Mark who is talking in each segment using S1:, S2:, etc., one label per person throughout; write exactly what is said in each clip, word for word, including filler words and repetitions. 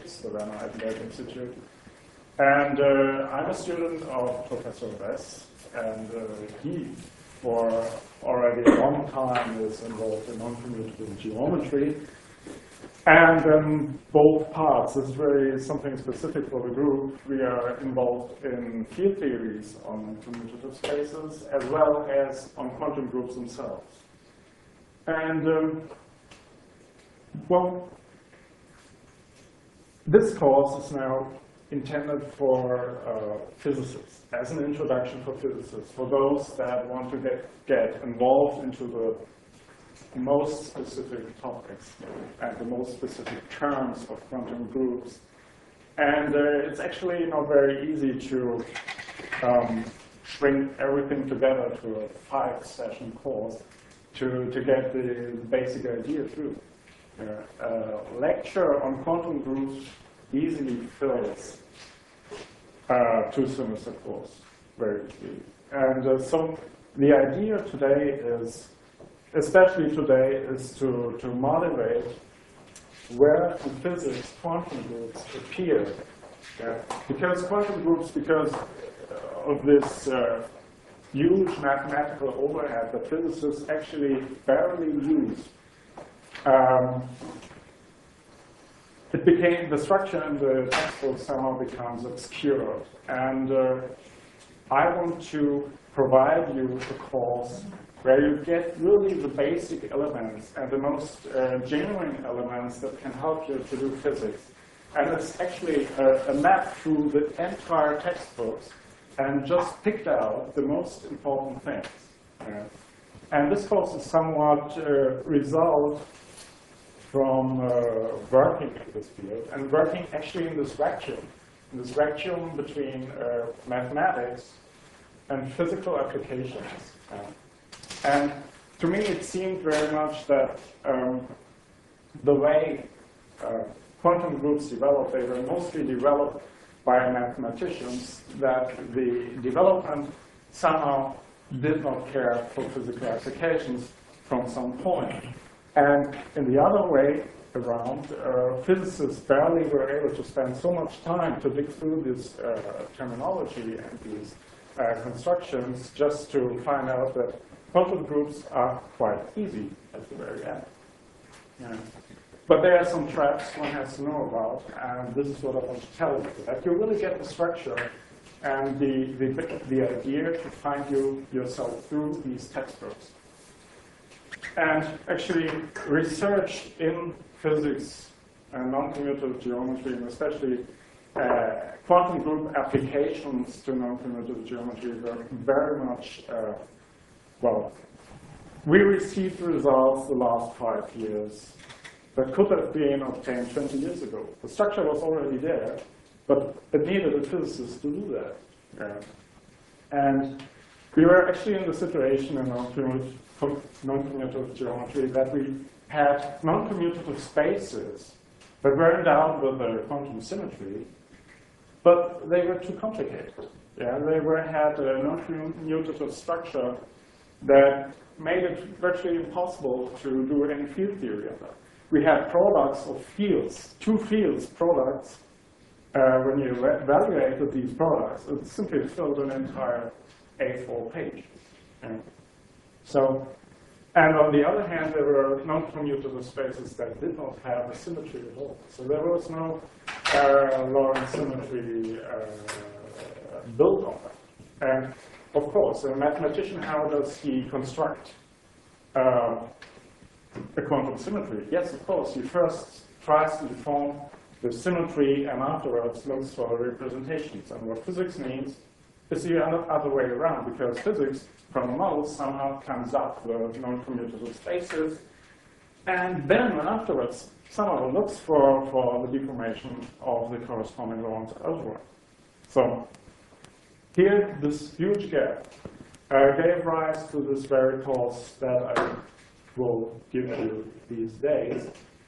S1: Physics, the Werner Heisenberg Institute. And uh, I'm a student of Professor Wess, and uh, he, for already a long time, is involved in non-commutable geometry. And um, both parts, this is very something specific for the group. We are involved in field theories on commutative spaces, as well as on quantum groups themselves. And, um, well, this course is now intended for uh, physicists, as an introduction for physicists, for those that want to get, get involved into the most specific topics and the most specific terms of quantum groups. And uh, it's actually not very easy to um, bring everything together to a five-session course to, to get the basic idea through. Uh, a lecture on quantum groups easily fills uh, two semester course very easily. And uh, so the idea today is, especially today, is to, to motivate where in physics quantum groups appear. Yeah? Because quantum groups, because of this uh, huge mathematical overhead that physicists actually barely use, um, it became, the structure in the textbook somehow becomes obscured. And uh, I want to provide you a course where you get really the basic elements and the most uh, genuine elements that can help you to do physics. And it's actually a, a map through the entire textbooks and just picked out the most important things. Uh, and this course is somewhat uh, result from uh, working in this field and working actually in this vacuum, in this vacuum between uh, mathematics and physical applications. Uh, and to me, it seemed very much that um, the way uh, quantum groups developed, they were mostly developed by mathematicians, that the development somehow did not care for physical applications from some point. And in the other way around, uh, physicists barely were able to spend so much time to dig through this uh, terminology and these uh, constructions just to find out that quantum groups are quite easy at the very end. Yeah. But there are some traps one has to know about, and this is what I want to tell you. That you really get the structure and the, the, the idea to find you yourself through these textbooks. And actually, research in physics and non-commutative geometry, and especially uh, quantum group applications to non-commutative geometry, were very much, uh, well, we received results the last five years that could have been obtained twenty years ago. The structure was already there, but it needed a physicist to do that. Uh, and we were actually in the situation in non-commutative geometry that we had non-commutative spaces that were endowed with a quantum symmetry, but they were too complicated. Yeah, they were, had a non-commutative structure that made it virtually impossible to do any field theory of that. We had products of fields, two fields products. Uh, when you evaluated these products, it simply filled an entire A four page. Yeah. So, and on the other hand, there were non-commutative spaces that did not have a symmetry at all. So there was no uh, Lorentz symmetry uh, built on that. And of course, a mathematician, how does he construct uh, a quantum symmetry? Yes, of course, he first tries to form the symmetry and afterwards looks for representations. And what physics means is the other way around, because physics, from a model, somehow comes up with non-commutative spaces, and then afterwards somehow looks for, for the deformation of the corresponding Lorentz algebra. So here, this huge gap uh, gave rise to this very course that I will give you these days,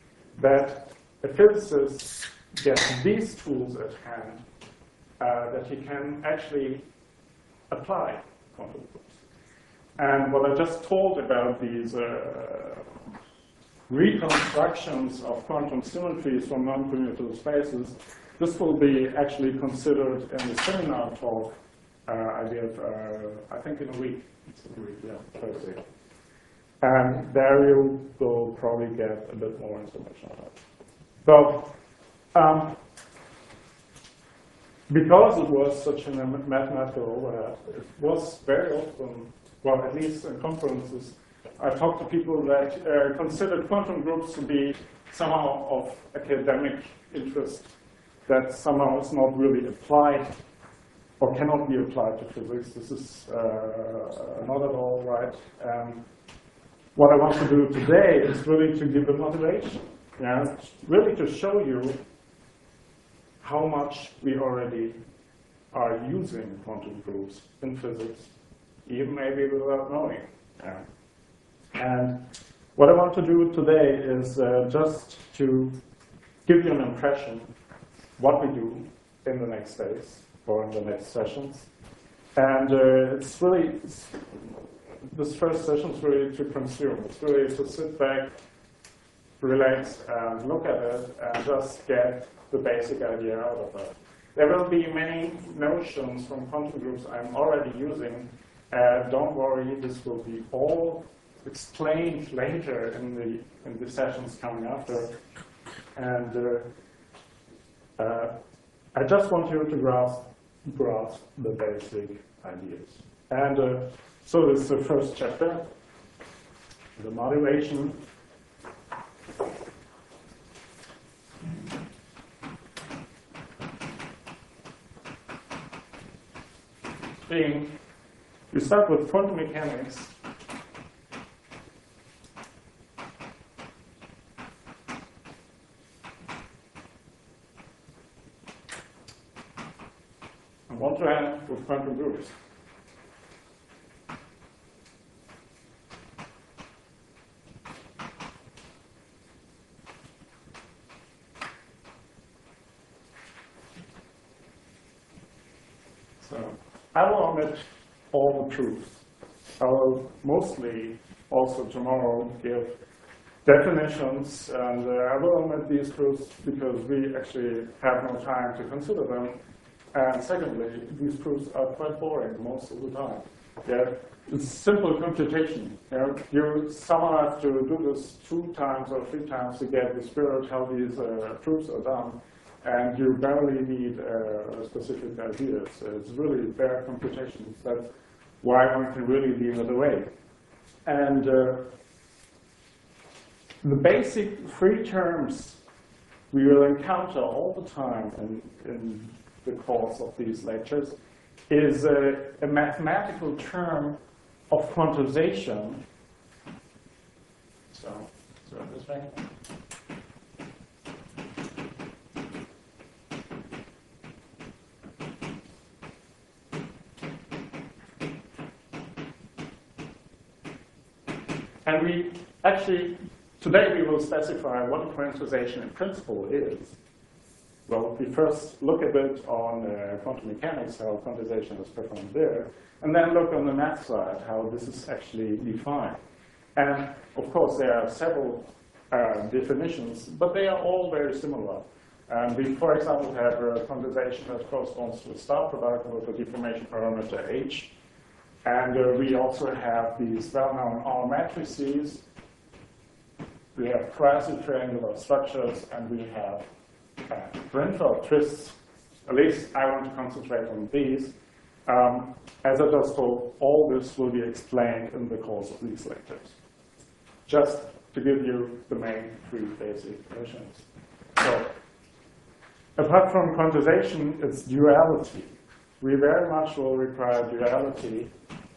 S1: that a physicist gets these tools at hand uh, that he can actually apply quantum groups. And what I just told about these uh, reconstructions of quantum symmetries from non-commutative spaces. This will be actually considered in the seminar talk uh, I give, uh, I think in a week. It's a week, yeah, Thursday. And there you will probably get a bit more information on that. So, um, because it was such a mathematical overhead, it was very often, well, at least in conferences, I talked to people that uh, considered quantum groups to be somehow of academic interest, that somehow is not really applied or cannot be applied to physics. This is uh, not at all right. Um, what I want to do today is really to give a motivation, yeah? Really to show you how much we already are using quantum groups in physics, even maybe without knowing. Yeah. And what I want to do today is uh, just to give you an impression what we do in the next days or in the next sessions. And uh, it's really, it's, this first session is really to consume. It's really to sit back, relax, and look at it, and just get the basic idea out of it. There will be many notions from quantum groups I'm already using. Uh, don't worry, this will be all explained later in the in the sessions coming after. And uh, uh, I just want you to grasp grasp the basic ideas. And uh, so this is the first chapter, the motivation. Being, you start with quantum mechanics. And want to end with quantum groups. So I will omit all the truths. I will mostly also tomorrow give definitions, and uh, I will omit these truths because we actually have no time to consider them. And secondly, these proofs are quite boring most of the time. Yeah? It's simple computation. You know, you somehow have to do this two times or three times to get the spirit how these uh, proofs are done, and you barely need uh, specific ideas. It's really bare computations. That's why one can really leave it away. And uh, the basic three terms we will encounter all the time in, in the course of these lectures is a, a mathematical term of quantization. So, so this way. And we actually, today we will specify what quantization in principle is. Well, we first look a bit on uh, quantum mechanics, how quantization is performed there, and then look on the math side, how this is actually defined. And of course, there are several uh, definitions, but they are all very similar. And we, for example, have a quantization that corresponds to a star product with a deformation parameter h. And uh, we also have these well-known R matrices. We have quasi-triangular structures, and we have uh, Grunfeld twists. At least I want to concentrate on these. Um, as I just told, all this will be explained in the course of these lectures. Just to give you the main three basic notions. So, apart from quantization, it's duality. We very much will require duality.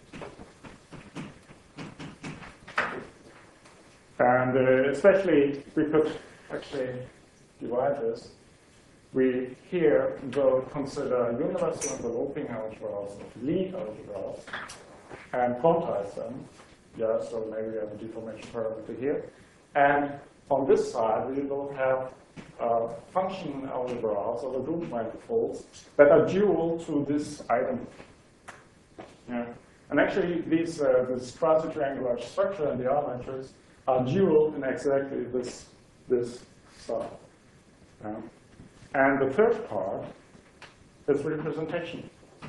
S1: And uh, especially, we could actually divide this. We here will consider universal enveloping algebras of Lie algebras and quantize them. Yeah, so maybe we have a deformation parameter here. And on this side, we will have uh, function algebras or the group manifolds that are dual to this item. Yeah. And actually, these, uh, this quasi-triangular structure in the R matrix are dual in exactly this, this style. Yeah. And the third part is representation.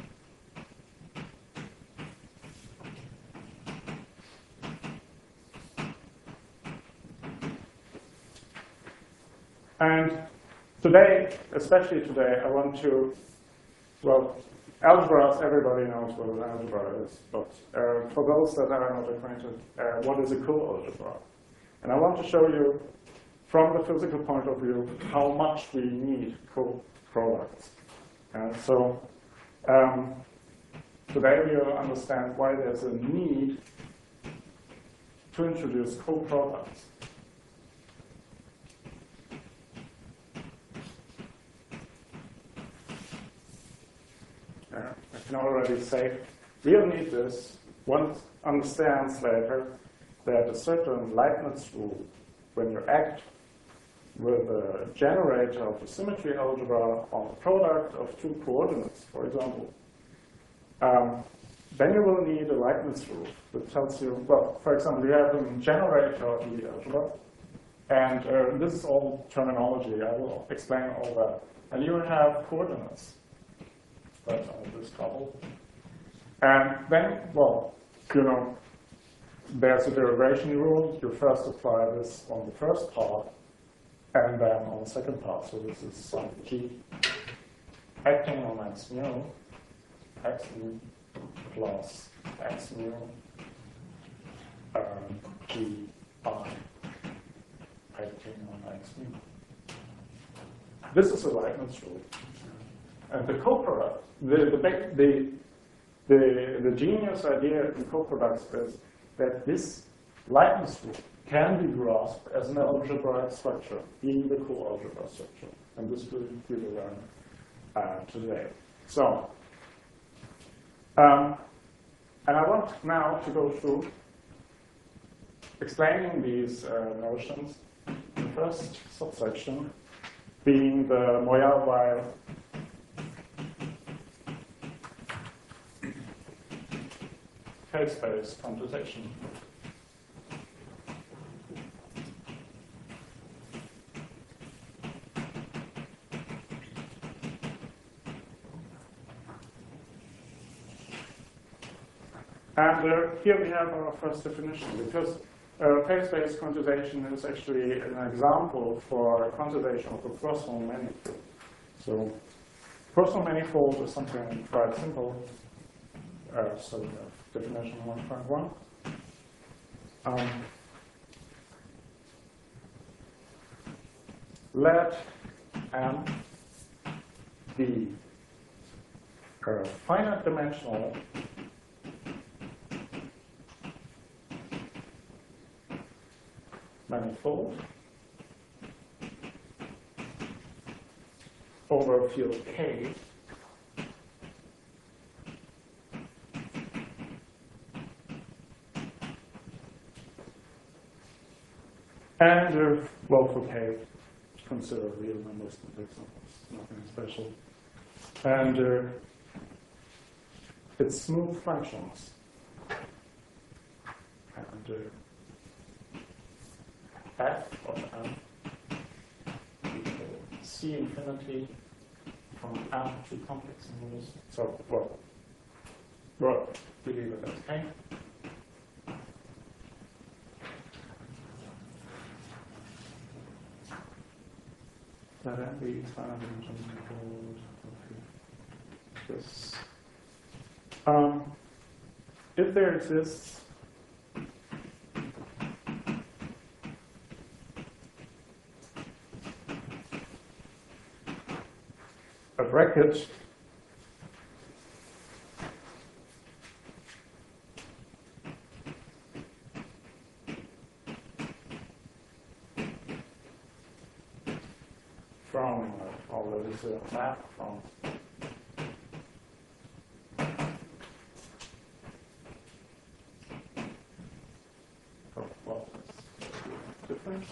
S1: And today, especially today, I want to, well, algebras, everybody knows what an algebra is, but uh, for those that are not acquainted, uh, what is a coalgebra? And I want to show you, from the physical point of view, how much we need co-products. And so um, today we'll understand why there's a need to introduce co-products. Uh, I can already say we'll need this. One understands later that a certain Leibniz rule, when you act with a generator of a symmetry algebra on a product of two coordinates, for example, um, then you will need a Leibniz rule that tells you, well, for example, you have a generator of the algebra, and uh, this is all terminology. I will explain all that. And you have coordinates. That's all this trouble. And then, well, you know, there's a derivation rule. You first apply this on the first part, and then on the second part. So this is some g acting on x mu, x mu plus x mu um, g I acting on x mu. This is a Leibniz rule. And the coproduct, the, the, the, the, the genius idea in coproducts is that this Leibniz rule can be grasped as an algebraic structure, being the co-algebra structure. And this will we will learn uh, today. So, um, and I want now to go through explaining these uh, notions. The first subsection being the Moyal-Weil phase-space quantization. And uh, here we have our first definition, because uh, phase-space quantization is actually an example for quantization of a personal manifold. So personal manifold is something quite simple. Uh, so we have definition one point one. Um, let M be a finite dimensional manifold over field K and uh, well, for K, consider real numbers, complex numbers, nothing special. And uh, it's smooth functions. And uh, f of m equal c infinity from m to complex numbers. So, well, well, we leave it as K. Let m be finite dimensional manifold. This. Um, if there exists a bracket from, uh, although this is a map from oh, well, difference.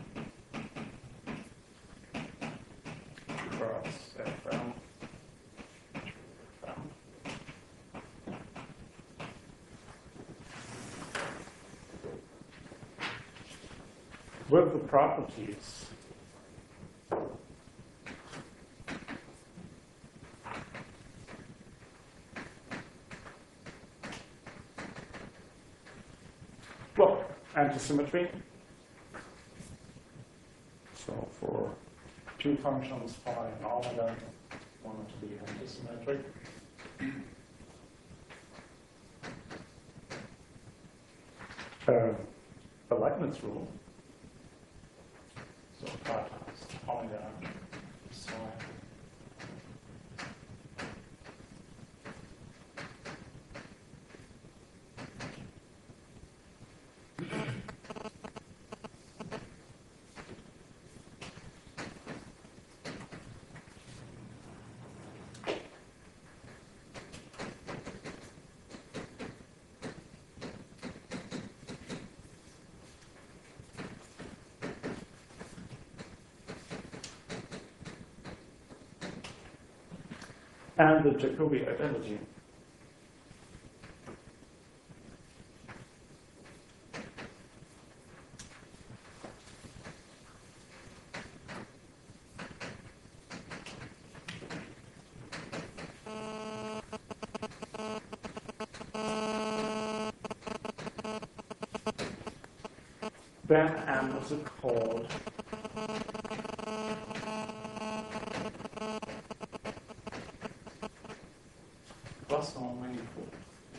S1: Cross F M with the properties well, antisymmetry. So for two functions, phi and omega, want it to be antisymmetric. Uh, the Leibniz rule. So phi times omega psi. And the Jacobi identity. Then M is called Poisson manifold.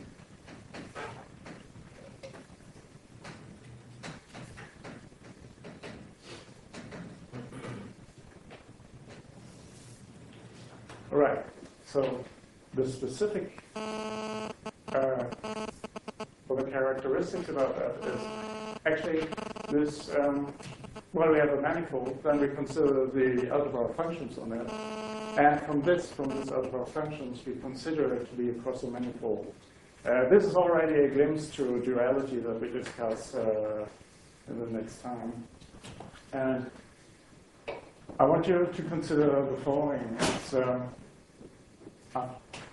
S1: All right, so the specific uh, or the characteristics about that is actually this, um, well, we have a manifold, then we consider the algebra of functions on it. And from this, from this algebra of functions, we consider it to be a Poisson manifold. Uh, this is already a glimpse to duality that we discuss uh, in the next time. And I want you to consider the following. It's, uh, uh,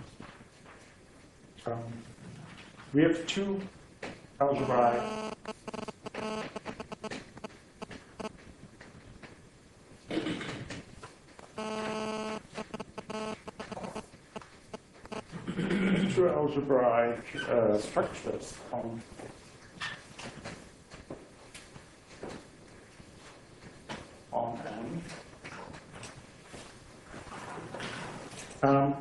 S1: um, we have two algebraic two algebraic uh, structures on on M. Um,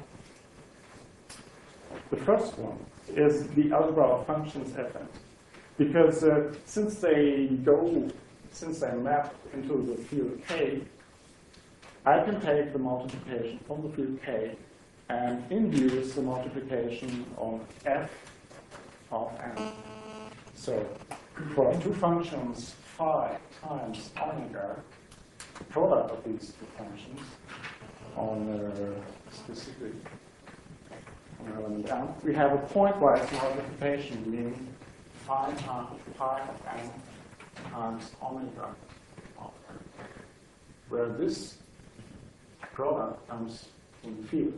S1: the first one is the algebra of functions Fn, because uh, since they go, since they map into the field K, I can take the multiplication from the field K and induce the multiplication on F of n. So for two functions, phi times omega, the product of these two functions on a specific on element m, we have a pointwise multiplication, meaning phi times pi of n times omega of n, where this product comes in the field.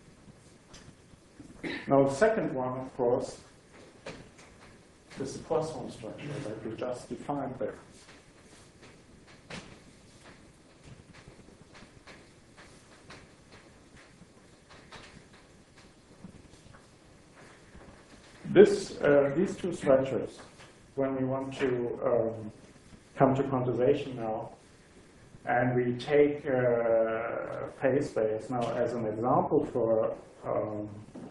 S1: Now, the second one, of course, is the Poisson structure that we just defined there. This, uh, these two structures, when we want to um, come to quantization now, and we take uh, phase space now as an example for um,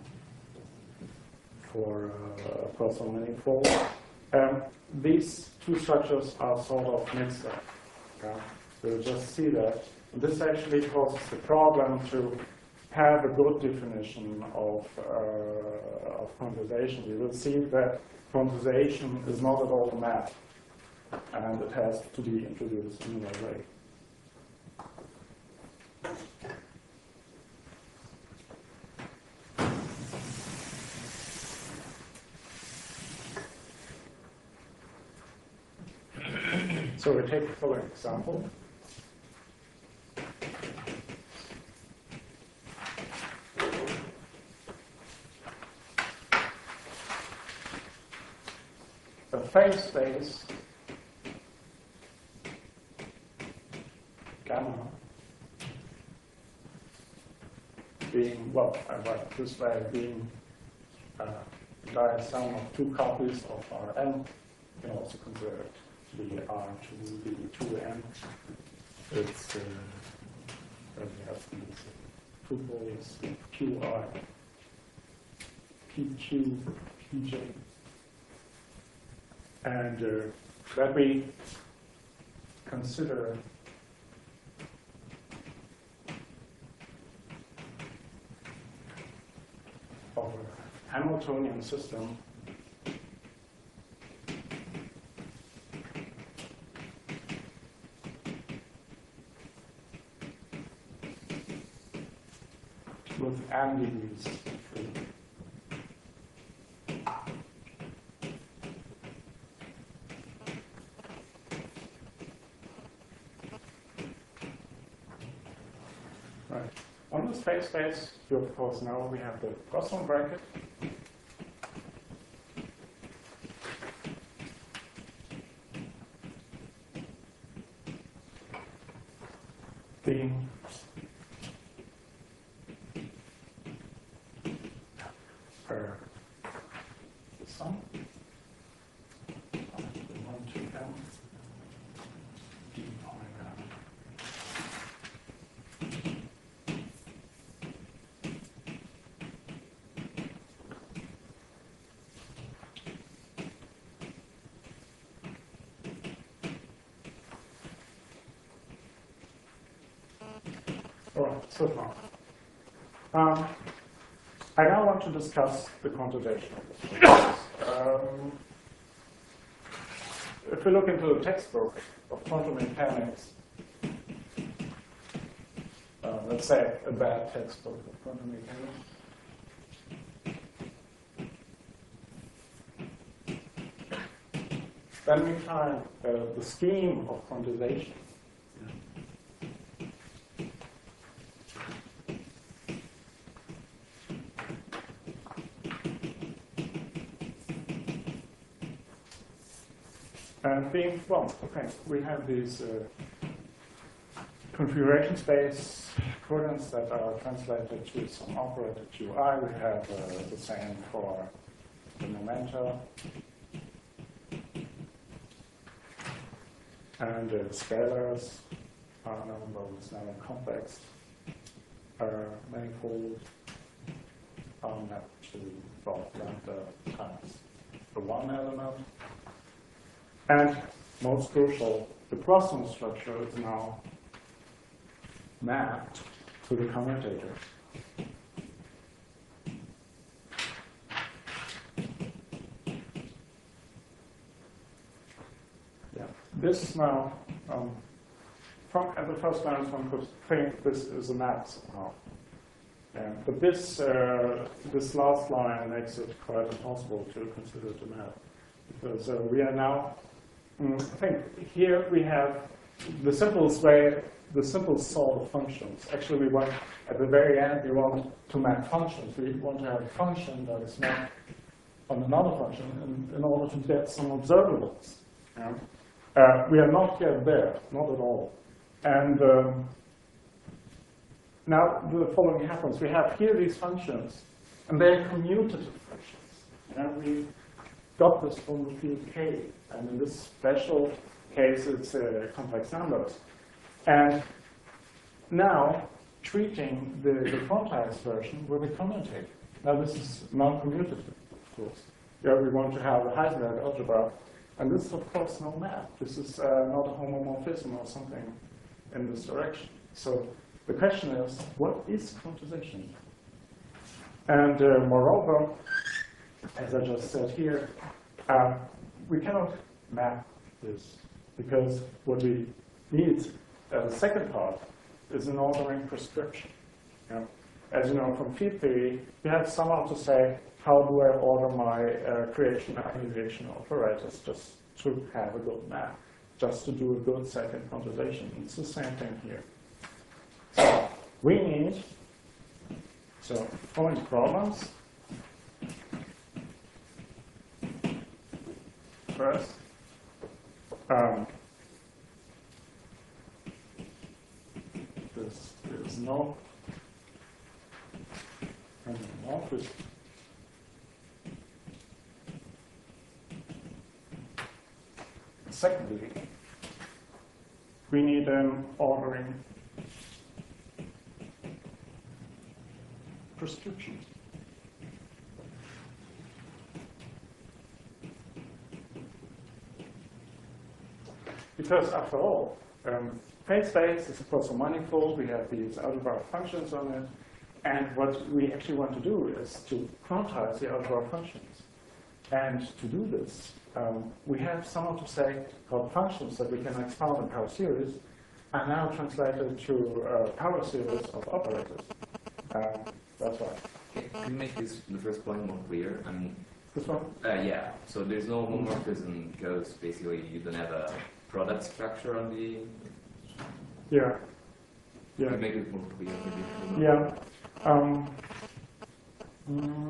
S1: for uh, Poisson manifold, um, these two structures are sort of mixed up. Yeah? We'll just see that. This actually causes the problem to have a good definition of, uh, of quantization. We will see that quantization is not at all a map, and it has to be introduced in another way. So we take the following example. A phase space gamma being, well, I write it this way, being uh, the sum of two copies of R n. You can also consider it to be R to the two n. It's, uh, where we have these tuples, Q R, P Q, P J. And uh, that we consider of a Hamiltonian system with n degrees of freedom. Right. On this phase space, you of course know we have the Poisson bracket. The for the sum one to m d omega. All right, so far. Um, I now want to discuss the quantization. Um, if we look into the textbook of quantum mechanics, uh, let's say a bad textbook of quantum mechanics, then we find uh, the scheme of quantization. And being, well, okay, we have these uh, configuration space coordinates that are translated to some operator Qi. We have uh, the same for the momenta. And uh, scalars are known by this name complex, are manifold, are mapped to, well, lambda times the one element. And most crucial, the Poisson structure is now mapped to the commutator. Yeah. This now, um, from at the first glance, one could think this is a map somehow. Yeah. But this uh, this last line makes it quite impossible to consider it a map, because uh, we are now. I think here we have the simplest way, the simplest sort of functions. Actually, we want, at the very end, we want to map functions. We want to have a function that is mapped on another function in, in order to get some observables. Yeah? Uh, we are not yet there, not at all. And um, now the following happens. We have here these functions, and they're commutative functions. Yeah? We got this from the field K. And in this special case, it's uh, complex numbers. And now, treating the, the quantized version with a commutator. Now, this is non-commutative, of course. Here we want to have a Heisenberg algebra. And this is, of course, no map. This is uh, not a homomorphism or something in this direction. So the question is, what is quantization? And uh, moreover, as I just said here, uh, we cannot map this, because what we need as a second part is an ordering prescription. You know, as you know from field theory, you have somehow to say, how do I order my uh, creation and annihilation operators just to have a good map, just to do a good second quantization. It's the same thing here. So we need, so following problems. First, um, is no homomorphism. Secondly, we need an ordering prescription. Because after all, um, phase space is of course a manifold. We have these algebraic functions on it. And what we actually want to do is to quantize the algebraic functions. And to do this, um, we have someone to say called functions that we can expand in power series are now translated to a power series of operators. Um, that's why.
S2: Can you make this the first point more clear? I mean,
S1: this one?
S2: Uh, yeah. So there's no homomorphism because basically you don't have a product structure on the.
S1: Yeah. Yeah.
S2: Can you make it more clear? Maybe?
S1: Yeah. Um, mm,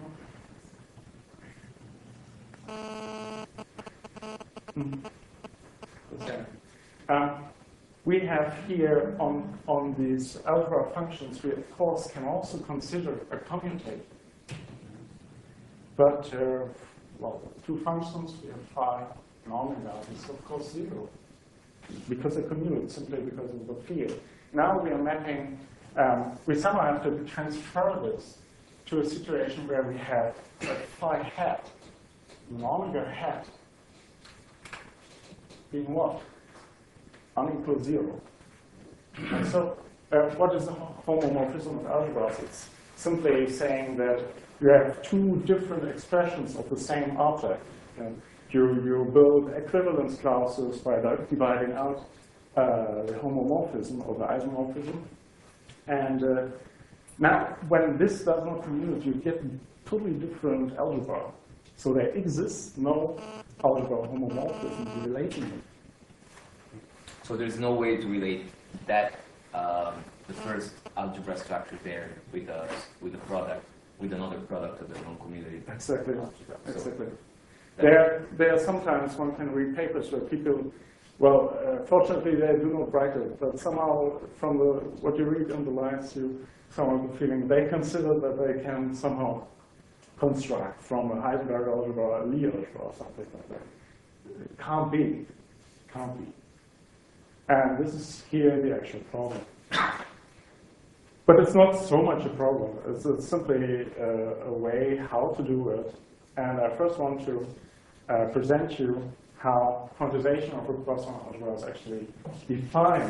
S1: mm, okay. Um, we have here on, on these algebra functions, we of course can also consider a commutator. But, uh, well, two functions, we have phi and omega, is of course zero. Because they commute, simply because of the field. Now we are mapping, um, we somehow have to transfer this to a situation where we have a phi hat, an omega hat, being what? Unequal zero. And so, uh, what is the homomorphism of algebras? It's simply saying that you have two different expressions of the same object. And you, you build equivalence clauses by dividing out uh, the homomorphism or the isomorphism. And uh, now, when this does not commute, you get totally different algebra. So there exists no algebra homomorphism relating it.
S2: So there's no way to relate that um, the first algebra structure there with a with a product with another product of the non-commutative.
S1: Exactly.
S2: algebra.
S1: Exactly.
S2: So
S1: there, there are sometimes one can read papers where people, well, uh, fortunately they do not write it, but somehow from the what you read on the lines, you somehow have the feeling they consider that they can somehow construct from a Heisenberg algebra a Lie algebra or something like that. It can't be. Can't be. And this is here the actual problem. But it's not so much a problem. It's, it's simply a, a way how to do it. And I first want to uh, present you how quantization of a Poisson algebra is actually defined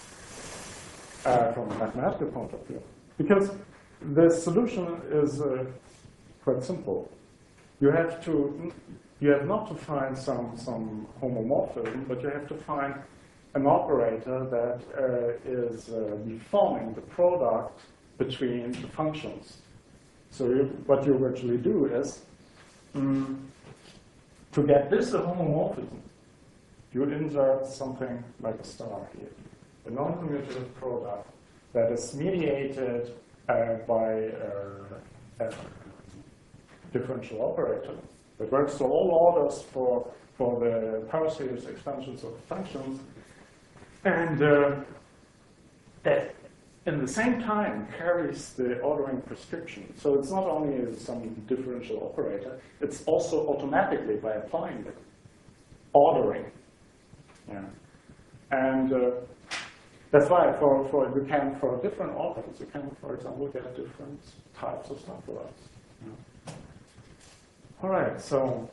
S1: uh, from a mathematical point of view. Because the solution is uh, quite simple. You have to, you have not to find some, some homomorphism, but you have to find an operator that uh, is uh, deforming the product between the functions. So you, what you actually do is, um, to get this a homomorphism, you insert something like a star here, a non-commutative product that is mediated uh, by uh, a differential operator that works to all orders for, for the power series expansions of functions. And uh, that, in the same time, carries the ordering prescription. So it's not only some differential operator, it's also automatically, by applying it, ordering. Yeah. And uh, that's why for, for you can, for different orders, you can, for example, get different types of stuff for us. Yeah. All right, so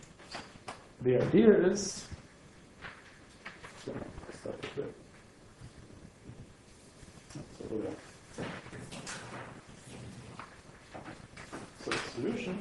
S1: the idea is, so, So the solution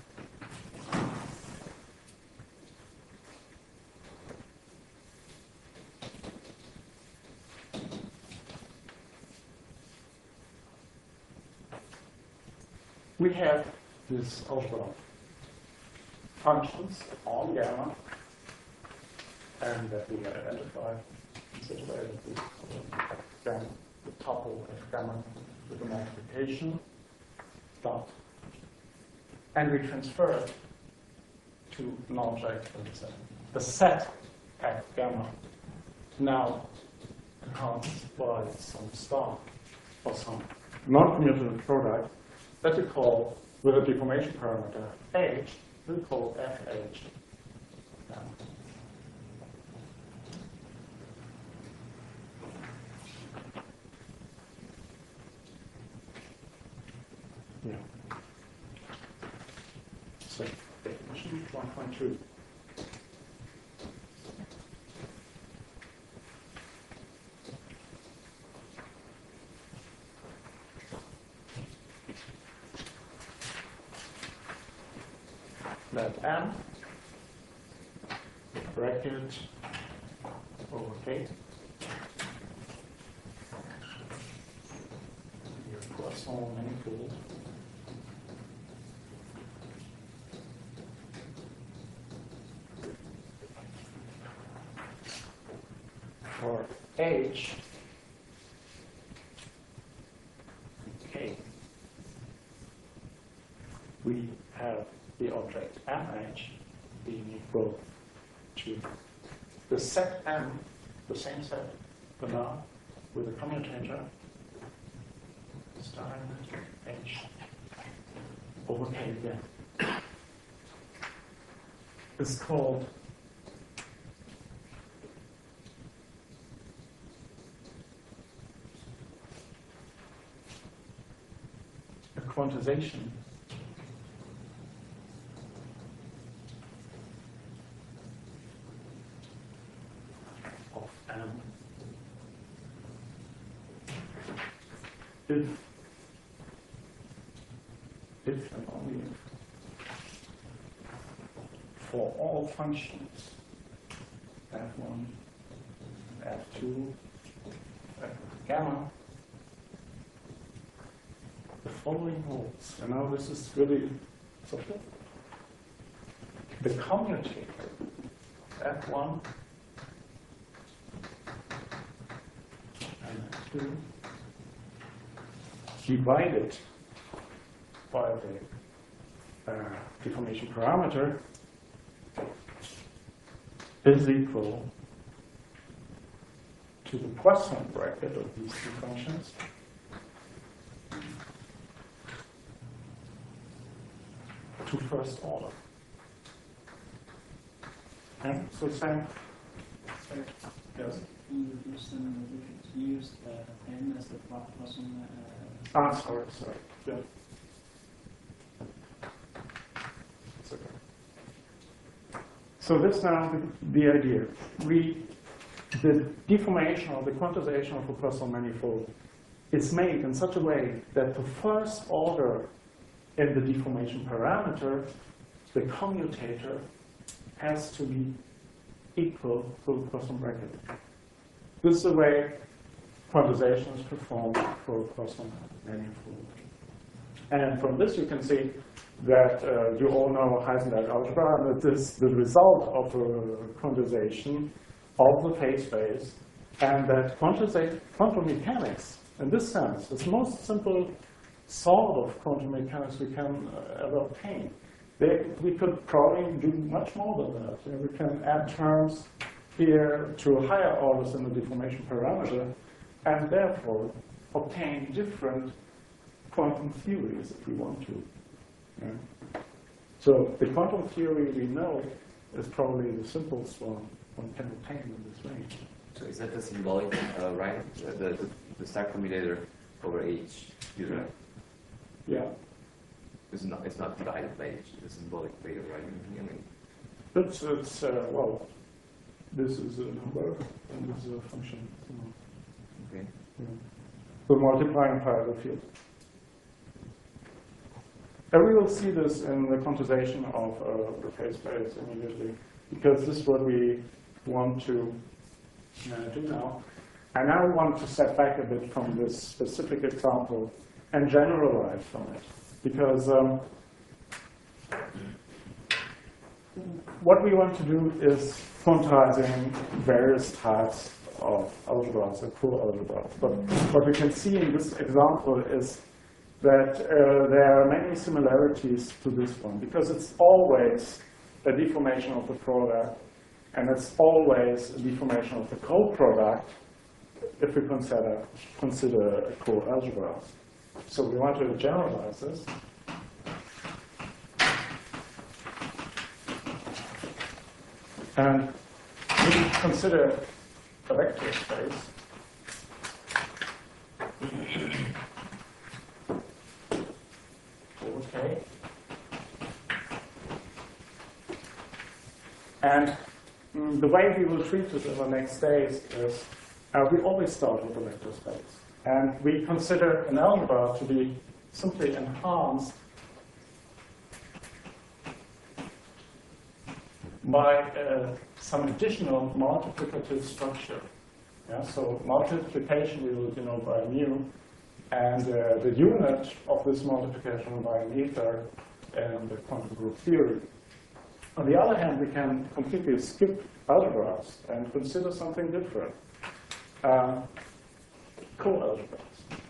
S1: we have this algebra functions on gamma, and that we identify in such a way that we gamma, the tuple of gamma with the multiplication dot, and we transfer it to an object of the set. The set at gamma now enhanced by some star. or some non-commutative product that we call, with a deformation parameter h, we call F H. Yeah. So, definition one point two. Let M bracket over K your Poisson manifold for H K. We have the object M H being equal to the set M, the same set, but now with a commutator starting with H over K again. It's called a quantization of M if if and only if for all functions F one, F two, F gamma, the following holds. And now this is really subtle. The commutator F one and F two divided by the uh, deformation parameter is equal to the Poisson bracket of these two functions to first order. And so same, same yes?
S3: You use, um, you use uh, N as the Poisson. Uh,
S1: ah, sorry, sorry. Yeah. It's okay. So this now the, the idea. We the deformation or the quantization of a Poisson manifold is made in such a way that the first order in the deformation parameter, the commutator, has to be equal to the Poisson bracket. This is the way quantization is performed for a Poisson manifold. And from this you can see that uh, you all know Heisenberg algebra, and that is the result of a quantization of the phase space, and that quantum mechanics, in this sense, is the most simple sort of quantum mechanics we can uh, ever obtain. They, we could probably do much more than that. You know, we can add terms here to higher orders in the deformation parameter, and therefore obtain different quantum theories if we want to. Yeah. So the quantum theory we know is probably the simplest one one can obtain in this range.
S2: So is that the symbolic, uh, right? The, the, the star commutator over H, you know?
S1: Yeah.
S2: It's not, it's not divided by H, the symbolic layer, right? I mean,
S1: It's, it's uh, well, this is a number and this is a function. So,
S2: okay.
S1: yeah. So multiplying parallel field. And we will see this in the quantization of uh, the phase space immediately, because this is what we want to uh, do now. And I want to step back a bit from this specific example and generalize from it, because um, what we want to do is quantizing various types of algebras, or full algebras. But what we can see in this example is that uh, there are many similarities to this one, because it's always a deformation of the product, and it's always a deformation of the co-product if we consider, consider a co-algebra. So we want to generalize this. And we consider a vector space. Okay. And mm, the way we will treat this in the next days is uh, we always start with a vector space. And we consider an algebra to be simply enhanced by uh, some additional multiplicative structure. Yeah, so multiplication we will denote by mu, and uh, the unit of this multiplication by an ether in the quantum group theory. On the other hand, we can completely skip algebras and consider something different. Um, co-algebras.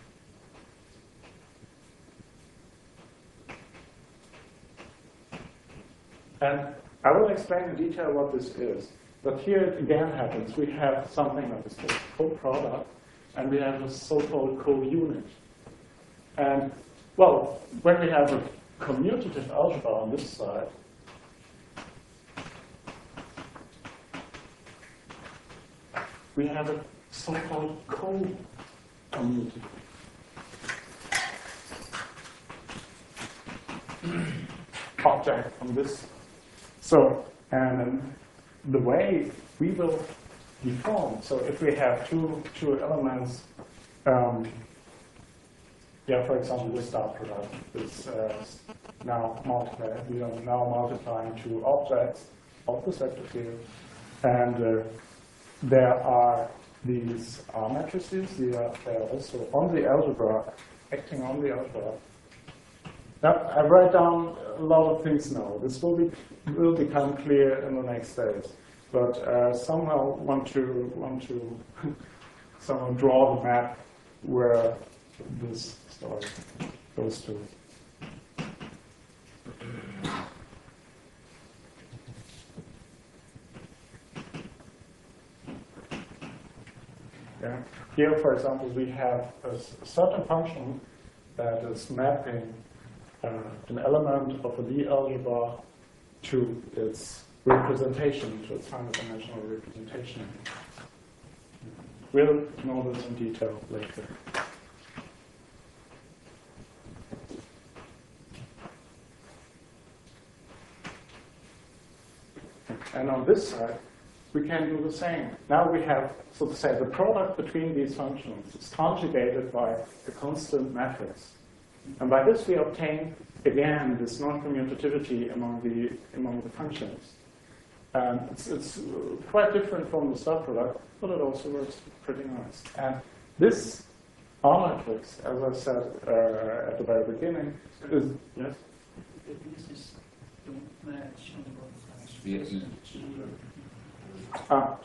S1: And I will explain in detail what this is. But here it again happens. We have something that is called co-product, and we have a so-called co-unit. And, well, when we have a commutative algebra on this side, we have a so-called co-commutative object on this. So, and the way we will deform, so if we have two, two elements, um, yeah, for example, this dot product is uh, now multiplied. We are now multiplying two objects of this vector field, and uh, there are these R matrices. They are, they are also on the algebra, acting on the algebra. Now, I write down a lot of things now. This will be will become clear in the next days. But uh, somehow want to want to somehow draw the map where this story goes to. Yeah. Here, for example, we have a certain function that is mapping uh, an element of a Lie algebra to its representation, to its final dimensional representation. We'll know this in detail later. And on this side, we can do the same. Now we have, so to say, the product between these functions is conjugated by a constant matrix. And by this we obtain, again, this non-commutativity among the, among the functions. And it's, it's quite different from the star product, but it also works pretty nice. And this R matrix, as I said uh, at the very beginning, is, yes?
S3: These don't match on both sides.
S2: Yeah.
S1: Ah.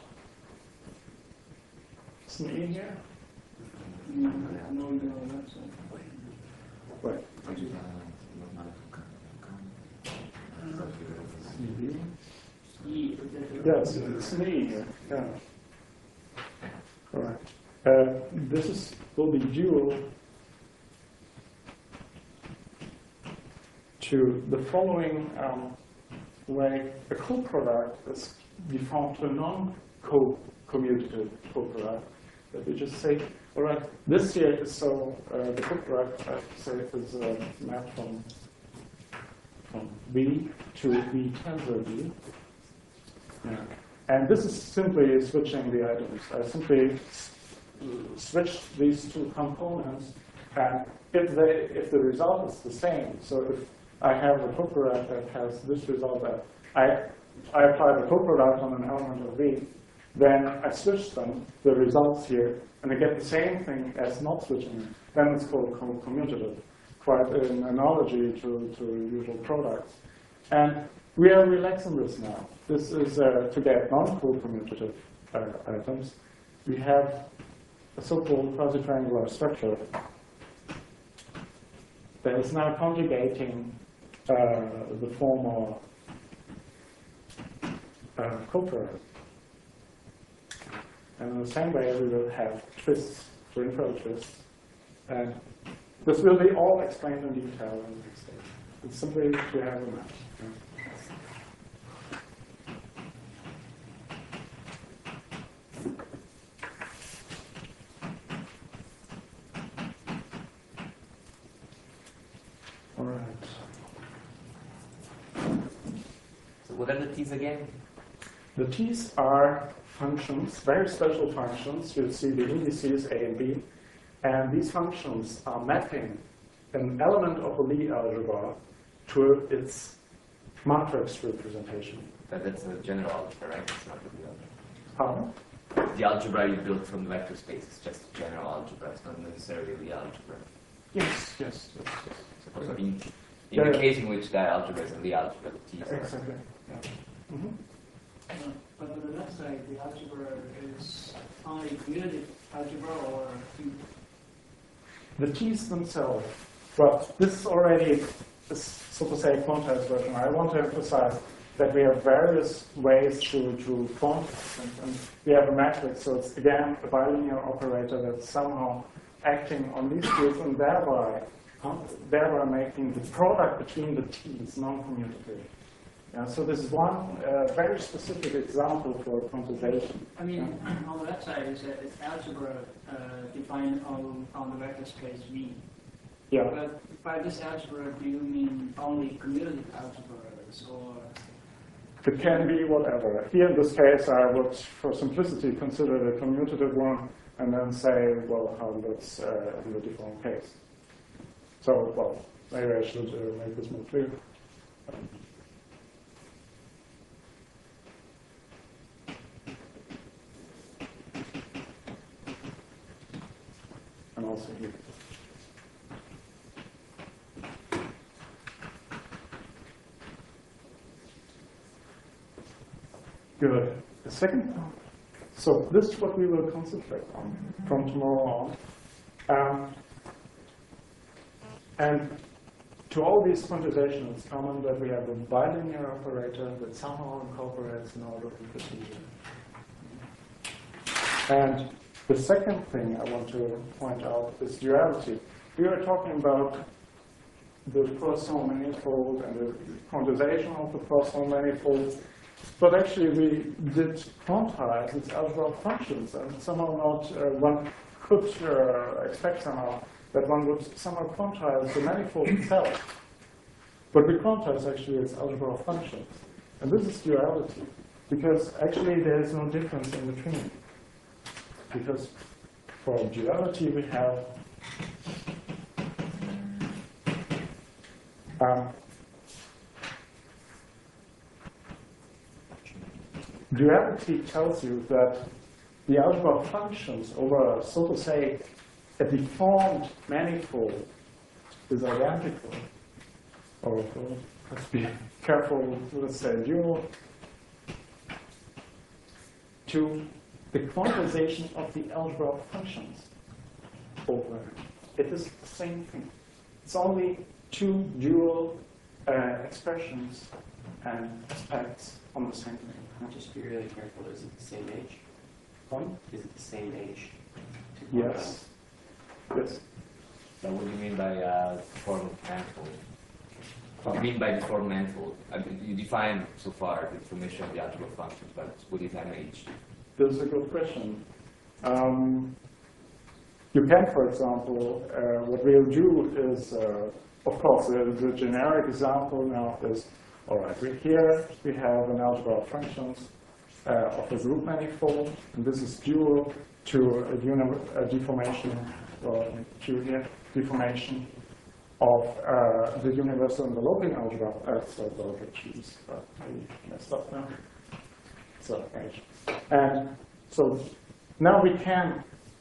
S1: Is an E here?
S3: No, no, no, that's all.
S1: Wait.
S3: E.
S1: Yes, it's an E here. Yeah. All right. Uh, this is will be dual to the following um, way. A coproduct is deformed to a non-co-commutative coproduct. That we just say, all right, this here is so uh, the coproduct, I say, is uh, mapped from from V to V tensor V. Yeah. And this is simply switching the items. I simply switch these two components, and if they if the result is the same, so if I have a coproduct that has this result, that I I apply the coproduct on an element of V, then I switch them, the results here, and I get the same thing as not switching them. Then it's called commutative, quite an analogy to, to usual products. And we are relaxing this now. This is uh, to get non-co-commutative uh, items. We have a so-called quasi-triangular structure that is now conjugating uh, the former uh, coproduct. And in the same way, we will have twists, Greenfeld twists. And this will be all explained in detail in the next stage. It's simply to have a map. All right.
S2: So what are the T's again?
S1: The T's are functions, very special functions. You'll see the indices A and B. And these functions are mapping an element of a Lie algebra to its matrix representation.
S2: But that's a general algebra, right? It's not the Lie
S1: How?
S2: algebra. The algebra you built from the vector space is just general algebra. It's not necessarily the algebra.
S1: Yes, yes, yes. yes.
S2: So in, in
S1: Yeah,
S2: the
S1: yeah.
S2: case in which that algebra is a Lie algebra, the T's are
S1: Exactly. Yeah. Mhm.
S3: Uh, but on the left side, the algebra is only commutative algebra or you
S1: The T's themselves, well, this is already, is, so to say, a quantized version. I want to emphasize that we have various ways to, to quantize, and, and we have a matrix, so it's again a bilinear operator that's somehow acting on these groups and thereby, huh, thereby making the product between the T's non-commutative. Yeah, so this is one uh, very specific example for quantization.
S3: I mean, on the left side is that it's algebra uh, defined on, on the vector space V.
S1: Yeah.
S3: But by this algebra, do you mean only commutative algebras or?
S1: It can be whatever. Here in this case, I would, for simplicity, consider the commutative one and then say, well, how that's uh, in the default case. So, well, maybe I should uh, make this more clear. And also here. Good. The second part. So this is what we will concentrate on from tomorrow on. Um, and to all these quantizations, it's common that we have a bilinear operator that somehow incorporates an order of procedure. And the second thing I want to point out is duality. We are talking about the Poisson manifold and the quantization of the Poisson manifold. But actually, we did quantize its algebraic functions, and somehow not uh, one could uh, expect somehow that one would somehow quantize the manifold itself. But we quantize actually its algebraic functions, and this is duality, because actually there is no difference in between. Because for duality we have um, duality tells you that the algebra functions over, so to say, a deformed manifold is identical. Or let's be careful, let's say dual, to the quantization of the algebra functions over. It is the same thing. It's only two dual uh, expressions and aspects on the same thing.
S4: Just be really careful. Is it the same age?
S1: One?
S4: Is it the same age?
S1: Yes. Yes.
S2: So what do you mean by uh, deformed manifold? What do you mean by deformed manifold? I mean, you define so far the information of the algebra functions, but what do you define H?
S1: This is a good question. Um, you can, for example, uh, what we'll do is, uh, of course, the, the generic example now is, all right, we, here we have an algebra of functions uh, of a group manifold, and this is due to a, uni a deformation, or Q here, deformation of uh, the universal enveloping algebra. Uh, so those are Q's, but I messed up now. So, H. And so now we can,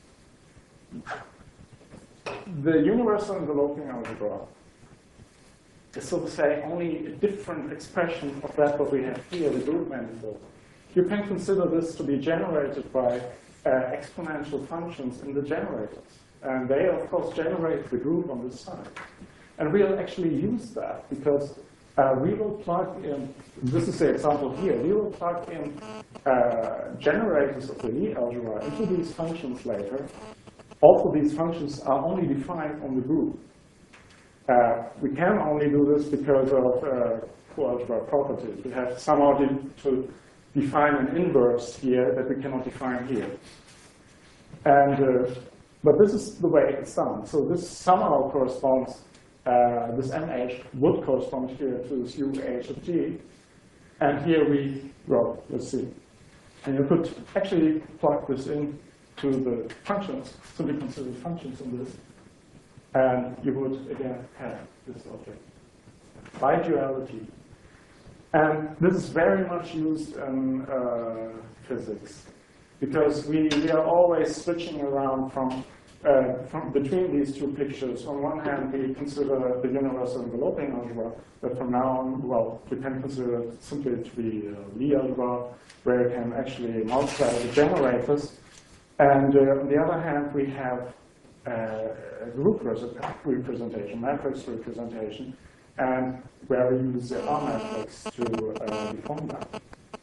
S1: the universal enveloping algebra is, so to say, only a different expression of that what we have here, the group manifold. You can consider this to be generated by uh, exponential functions in the generators. And they, of course, generate the group on this side. And we'll actually use that because uh, we will plug in, this is the example here, we will plug in uh, generators of the Lie algebra into these functions later, also these functions are only defined on the group. Uh, we can only do this because of uh, coalgebra properties. We have somehow de to define an inverse here that we cannot define here. And, uh, but this is the way it's done. So this somehow corresponds, uh, this M H would correspond here to this U H of G. And here we, well, let's see. And you could actually plug this in to the functions, simply consider the functions in this. And you would, again, have this object by duality. And this is very much used in uh, physics, because we, we are always switching around from, uh, from between these two pictures. On one hand, we consider the universal enveloping algebra, but from now on, well, we can consider it simply to be uh, Lie algebra, where you can actually multiply the generators. And uh, on the other hand, we have uh, a group representation, matrix representation, and where we use the R matrix to uh, deform that.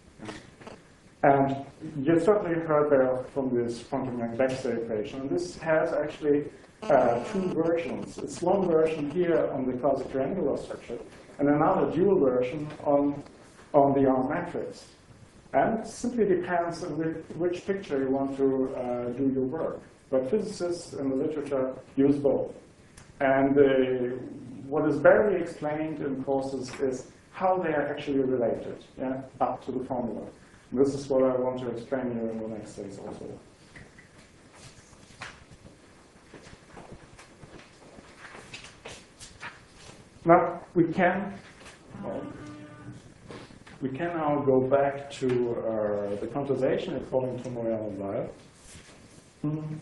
S1: And you certainly heard there from this quantum Yang-Baxter equation. This has actually uh, two versions. It's one version here on the quasi-triangular structure, and another dual version on, on the R matrix. And it simply depends on which picture you want to uh, do your work. But physicists in the literature use both. And uh, what is barely explained in courses is how they are actually related, yeah, up to the formula. And this is what I want to explain here in the next days also. Now, we can, well, we can now go back to uh, the quantization according to Moyal and Weil. Mm-hmm.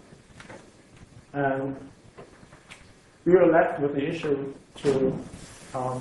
S1: And we are left with the issue to, um,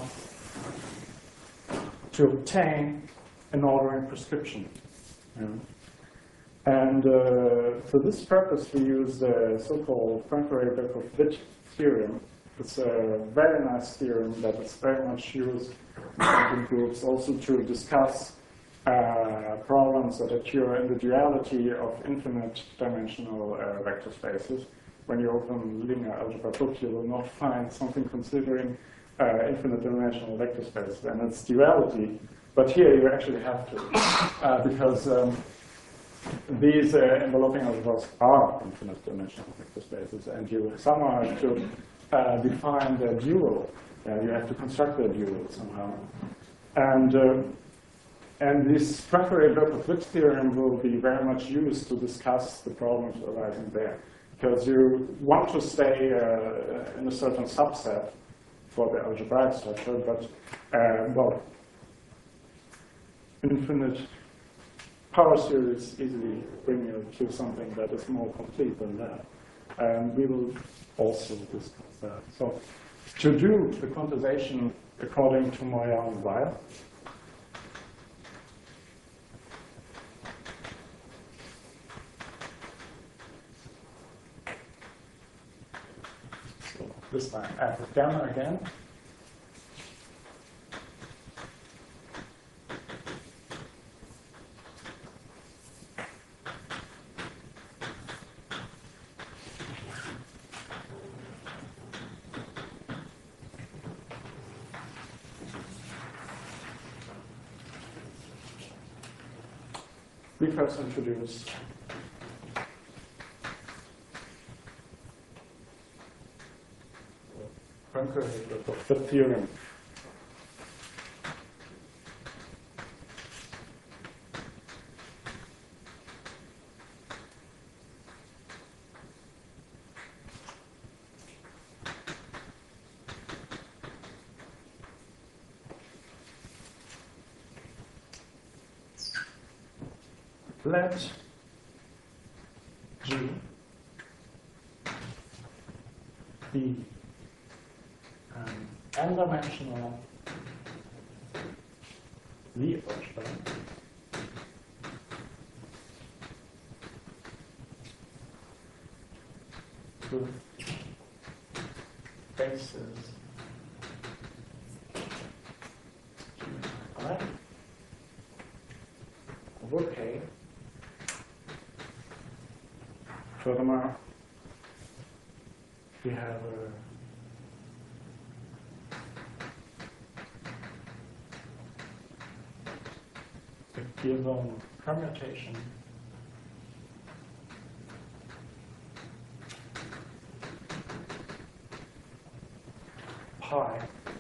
S1: to obtain an ordering prescription. Yeah. And uh, for this purpose, we use the so-called Poincare-Beckhoff-Witt theorem. It's a very nice theorem that is very much used in quantum groups also to discuss uh, problems that occur in the duality of infinite dimensional uh, vector spaces. When you open linear algebra book, you will not find something considering uh, infinite dimensional vector spaces and its duality. But here you actually have to, uh, because um, these uh, enveloping algebras are infinite dimensional vector spaces, and you somehow have to uh, define their dual. Uh, you have to construct their dual somehow. And, uh, and this Poincare-Beckhoff-Witt theorem will be very much used to discuss the problems arising there. Because you want to stay uh, in a certain subset for the algebraic structure, but, uh, well, infinite power series easily bring you to something that is more complete than that. And we will also discuss that. So to do the quantization according to Moyal and Weil, so this time add gamma again. We first introduce Poincare-Beckhoff-Witt theorem. Let G be an n-dimensional Lie algebra with bases G I over K furthermore, we have a a given permutation pi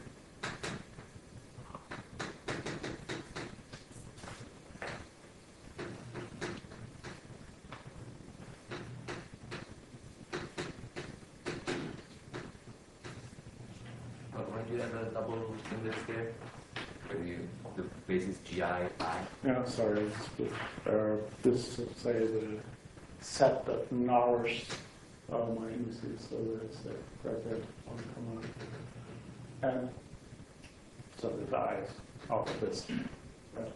S2: But when you have a double index there, where you, the base is G I I.
S1: Yeah, sorry, it's good. Uh, this is, say, the set that nourishes all my indices, so there's a bracket on command. And so the dies out of this. Right?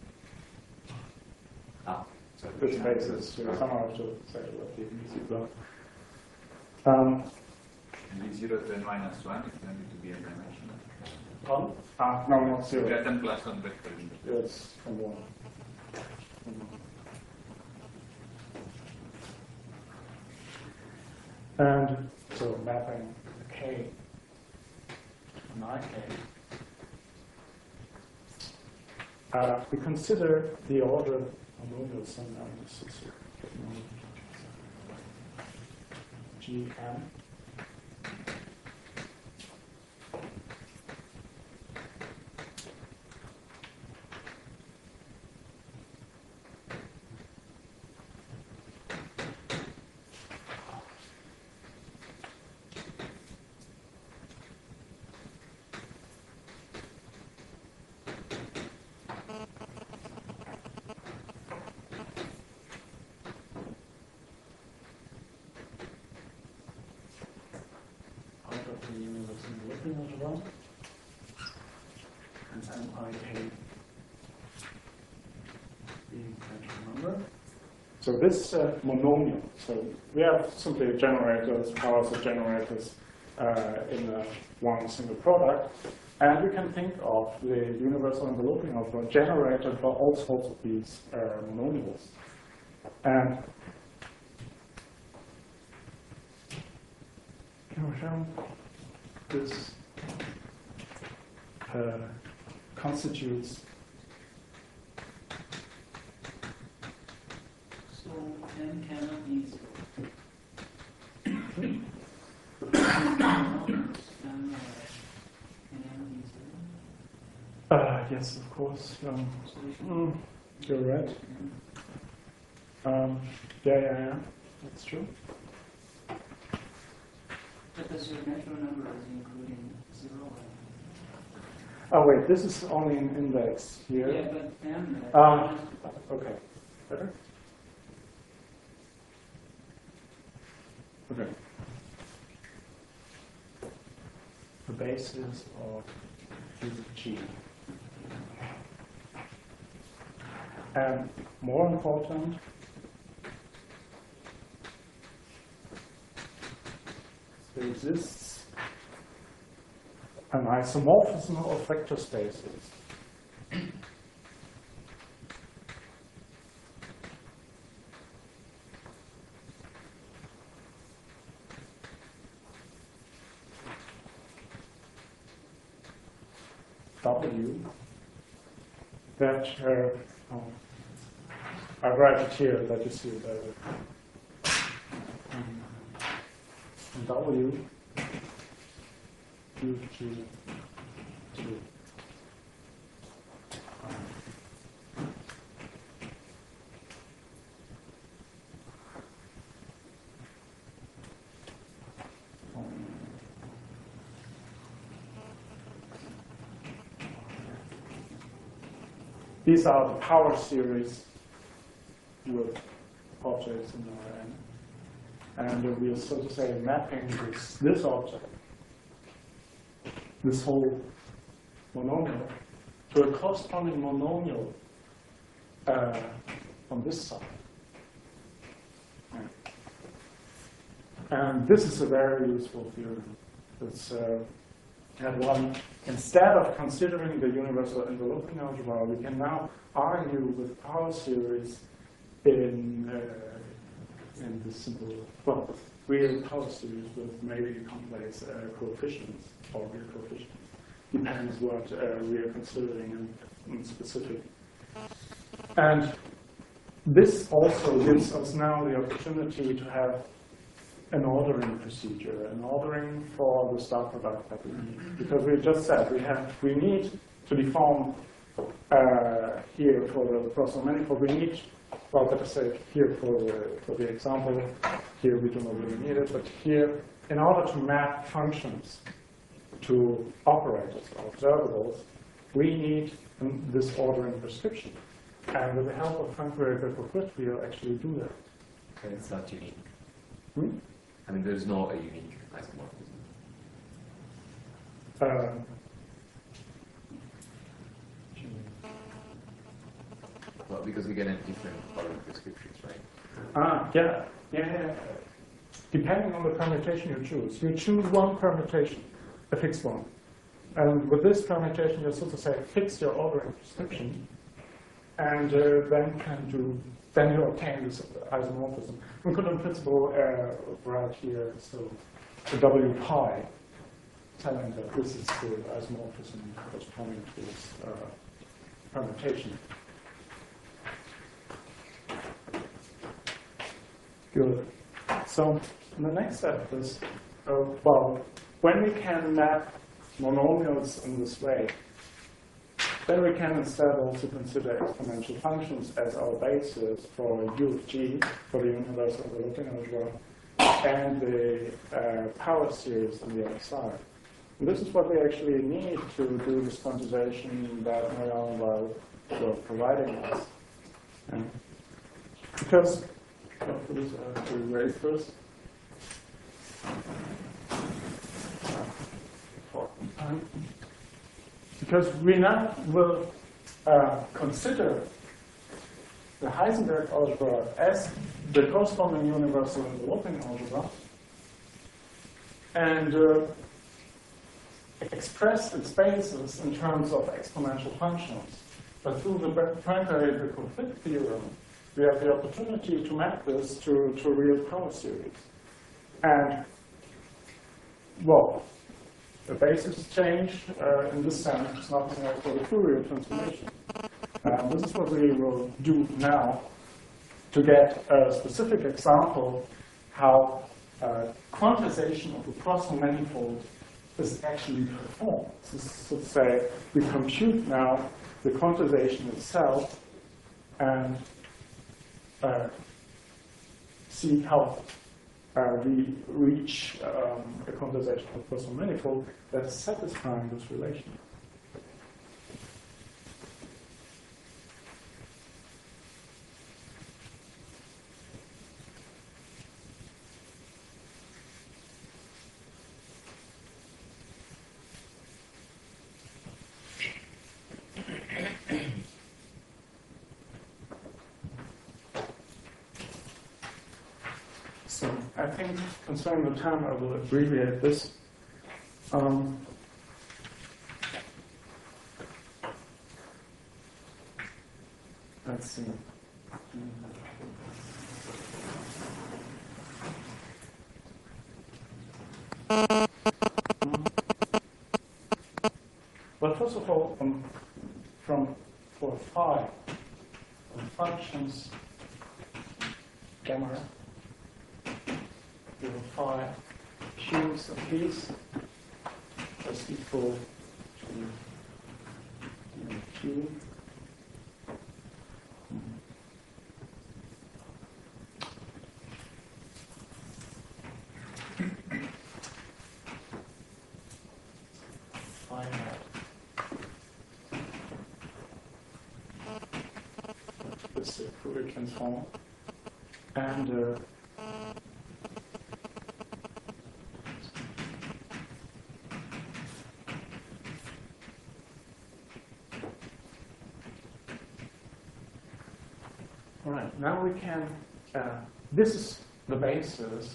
S2: Ah, so
S1: This basis, you somehow have to say what the indices are. Um,
S5: And zero to n minus one is going to be a dimension.
S1: on? Ah, no, not
S5: So
S1: zero.
S5: get n plus one vector in the
S1: It's from one. From one. And so mapping K and I K. Uh, we consider the order monomial sum analysis here. G M. Out of the universe in looking as well. And then I K being French number. So this uh, monomial, so we have simply generators, powers of generators uh, in uh, one single product. And we can think of the universal enveloping algebra generated by all sorts of these uh, monomials. And this uh, constitutes
S3: So n cannot be zero. And, uh, can n be zero?
S1: Uh, yes, of course. Um,
S3: So we should-
S1: mm, you're right. Um, yeah, yeah, yeah. That's true.
S3: Because your natural number is including zero.
S1: Oh, wait, this is only an index here.
S3: Yeah, but n. uh,
S1: Ah, okay. Better? Okay. The basis of G. And more important, there exists an isomorphism of vector spaces. W that uh, oh, I write it here that you see that um, W Q G two. These are the power series with objects in R N. And we are, so to say, mapping this, this object, this whole monomial, to a corresponding monomial uh, on this side. And this is a very useful theorem. It's uh, and one, instead of considering the universal enveloping algebra, we can now argue with power series in uh, in this simple, well, real power series with maybe complex uh, coefficients or real coefficients. Depends what uh, we are considering in, in specific. And this also gives us now the opportunity to have an ordering procedure, an ordering for the star product that we need. Because we just said we have, we need to define uh, here for the Poisson manifold, we need, well, better say here for the, for the example, here we do not really need it, but here, in order to map functions to operators or observables, we need um, this ordering prescription. And with the help of Frank-Röper-Coquet, we'll actually do that.
S2: And it's not unique.
S1: Hmm?
S2: I mean, there's no a unique isomorphism.
S1: Um,
S2: Well, because we get in different ordering prescriptions, right?
S1: ah, yeah, yeah, yeah. Depending on the permutation you choose. You choose one permutation, a fixed one. And with this permutation, you so to say fix your ordering prescription, and uh, then can do, then you obtain this isomorphism. We could in principle uh, write here, so the W pi, telling that this is the isomorphism corresponding to this uh, permutation. Good. So the next step is, uh, well, when we can map monomials in this way, then we can instead also consider exponential functions as our basis for U of G, for the universal overlooking algebra, and the uh, power series on the other side. And this is what we actually need to do this quantization that Marianne was providing us. Yeah. Because, well, please, uh, to erase first. Because we now will uh, consider the Heisenberg algebra as the corresponding universal enveloping algebra and uh, express its basis in terms of exponential functions. But through the Frank-Röper-Coquet theorem, we have the opportunity to map this to, to real power series. And, well, the basis change uh, in this sense is nothing like for the Fourier transformation. Uh, this is what we will do now to get a specific example how uh, quantization of the Poisson manifold is actually performed. This is to say, we compute now the quantization itself and uh, see how uh, we reach um, a quantization of the Poisson manifold that is satisfying this relation. So I think concerning the time, I will abbreviate this. Um, let's see. Well, first of all, um, from for phi, the functions gamma, the phi q's of these is equal to you know, q. Phi hat. This is the Fourier transform. And uh, all right, now we can, uh, this is the basis,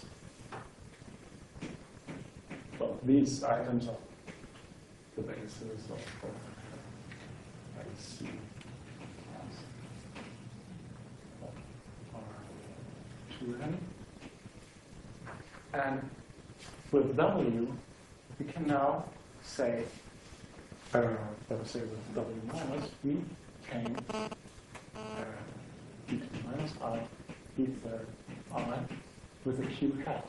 S1: well, these items are the basis of, uh, let's see, R two N. And with W, we can now say, uh, let us say with W minus, we obtain uh, e to the minus I, e to the I, with a Q hat.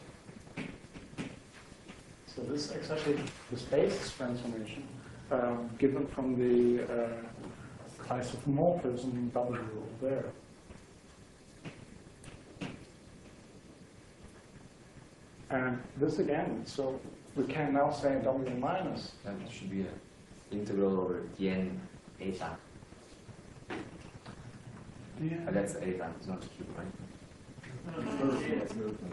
S1: So this is exactly the basis transformation um, given from the uh, isomorphism W there. And this again, so we can now say W minus.
S2: That should be an integral over dn eta.
S1: Yeah.
S2: Uh, that's eta, it's not cube, right?
S3: No, no, no, it- it-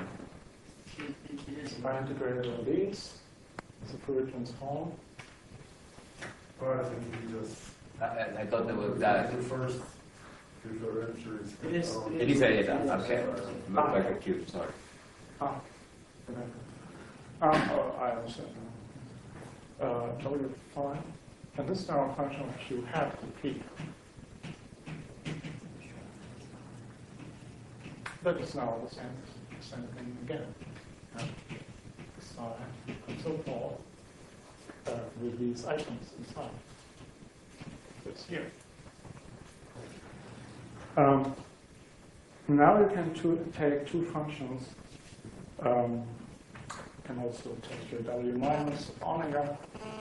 S3: it is.
S1: If I integrate all these, it's a Fourier transform.
S6: Well, I think we just.
S2: I, I, I thought that was that.
S6: The first differential is.
S3: It is-
S2: It is a eta, okay. Looked like a cube, sorry.
S1: Ah, okay. Um, oh, I understand. Uh, W fine. And this is now a function of Q hat to P. That is now the same, same thing again. Uh, so, and so forth uh, with these items inside. It's here. Um, now you can two, take two functions. Um, you can also take your W minus of omega.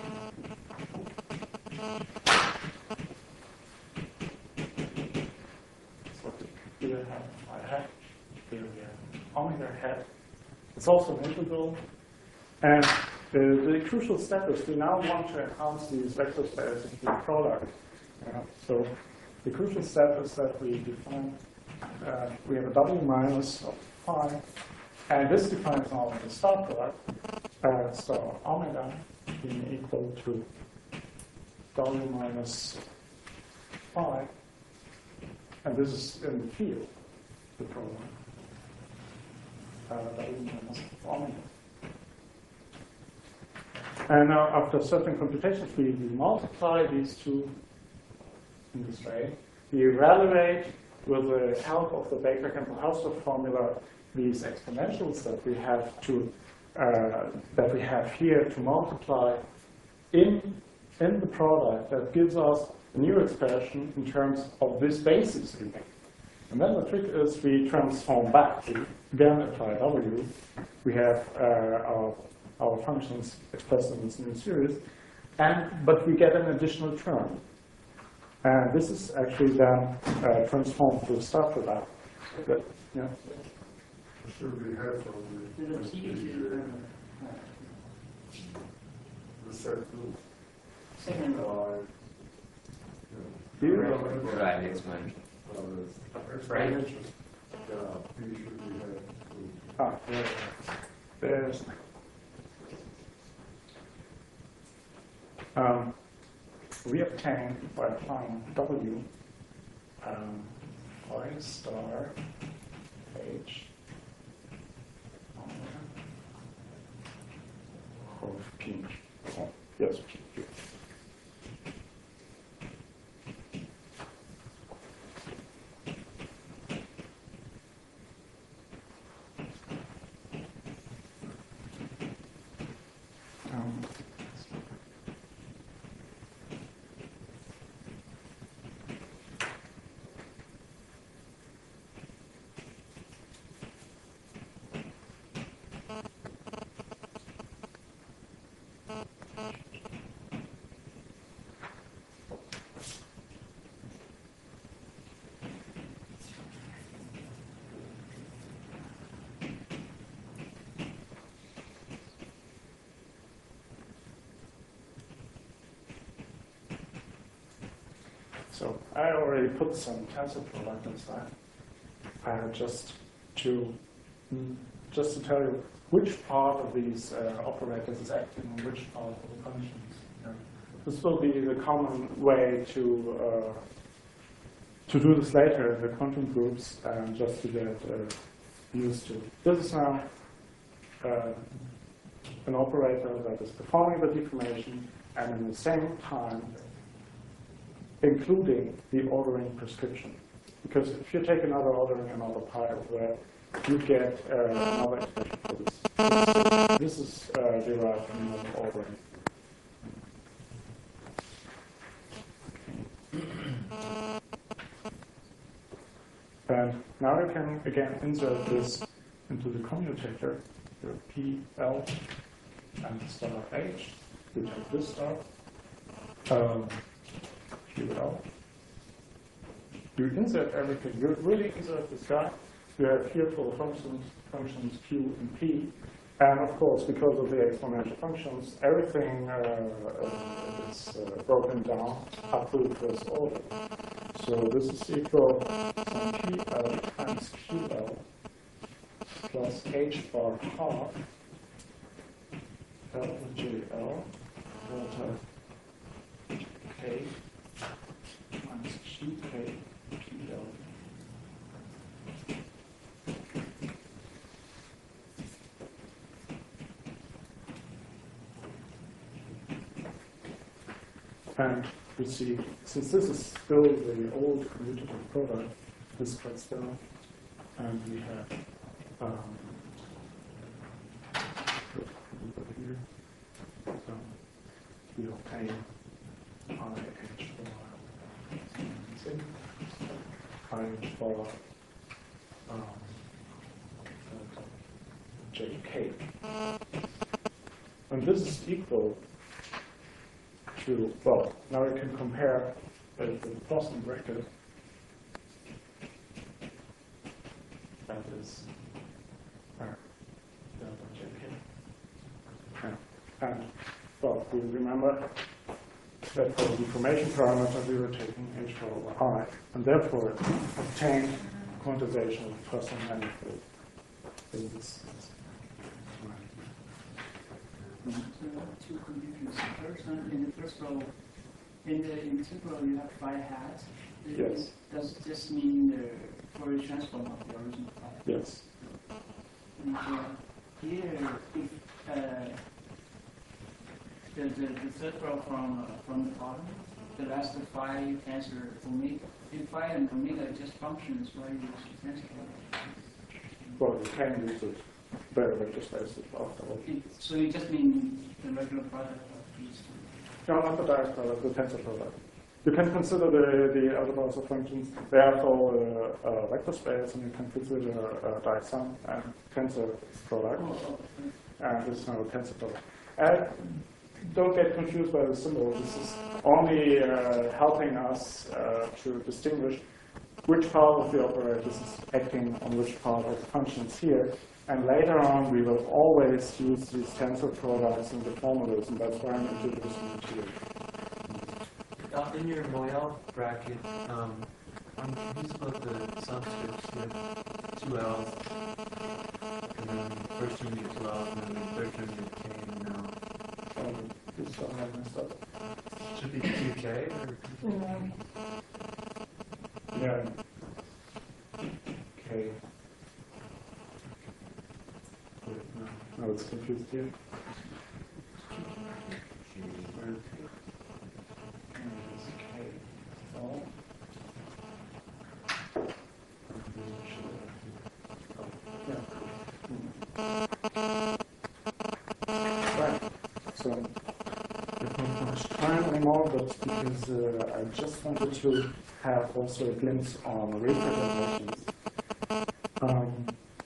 S1: So here we have my hat, here we have omega hat. It's also an integral. And the, the crucial step is we now want to enhance these vector spaces into the product. Yeah, so the crucial step is that we define, uh, we have a W minus of phi, and this defines now the star product, uh, so omega being equal to W minus phi, and this is in the field, the problem, uh, W minus omega. And now after certain computations, we, we multiply these two in this way. We evaluate with the help of the Baker-Campbell-Hausdorff formula these exponentials that we have to uh, that we have here to multiply in in the product that gives us a new expression in terms of this basis. And then the trick is we transform back. We again apply W. We have uh, our our functions expressed in this new series, and but we get an additional term. And this is actually then uh, transformed to a star product. Good. Yeah.
S6: Should we have from
S3: To
S6: the.
S3: the T, to
S6: The set group.
S3: the second row.
S1: Here,
S2: Right, explain.
S6: Explanation. Yeah, P should be had.
S1: ah, there, there's. Um, we obtain by applying W um, phi star H of P. Oh, yes, P. P. Um, So I already put some tensor product inside. Uh, just to just to tell you which part of these uh, operators is acting on which part of the functions. Yeah. This will be the common way to uh, to do this later in the quantum groups, and just to get uh, used to. This is now uh, an operator that is performing the deformation, and at the same time including the ordering prescription. Because if you take another ordering, another pi over there, you get uh, another expression for this. This is uh, derived from another ordering. And now you can again insert this into the commutator, your P, L, and star H. You take this star, um, Q, L. You insert everything. You really insert this guy. You have here for the functions, functions Q and P. And of course, because of the exponential functions, everything uh, uh, is uh, broken down up to the first order. So this is equal to P L times Q L plus H bar half delta J L delta K minus Q K P L. And you see, since this is still the old commutative product, this cuts down, and we have um, here. So we obtain I H for I H for um, J K, and this is equal to, well, now we can compare the, the Boston bracket, that is uh, delta J K. And, and, well, we remember that for the deformation parameter we were taking H bar over I, and therefore obtained quantization of the Poisson manifold in this.
S3: Two confusions. First one, in the first row, in the integral you have phi hat. It-
S1: Yes.
S3: Does this mean the Fourier transform of the original phi?
S1: Yes.
S3: And uh, here, if uh, the, the, the third row from uh, from the bottom, the last of phi tensor omega. If phi and omega are just functions, why use the tensor?
S1: Well, you can use it better vector spaces afterwards.
S3: It, so you just mean the regular product of these two?
S1: No, not the direct product, the tensor product. You can consider the, the algebras of functions, they are for uh, uh, vector space, and you can consider uh, direct sum and tensor product,
S3: Oh, oh,
S1: and this is now a tensor product. And don't get confused by the symbol. This is only uh, helping us uh, to distinguish which part of the operator is acting on which part of the functions here. And later on, we will always use these tensor products in the formulas, and that's why I'm introducing it here.
S4: Uh, in your Moyal bracket, um, I'm confused about the subscripts. You have two L's, and then first term you have two L's, and then the third term you have K and L.
S1: Um, this one I messed up.
S4: Should be two K or
S1: Yeah. Okay. No, it's confused here. Right. So, I don't have much time anymore, but because uh, I just wanted to have also a glimpse on representations. Um,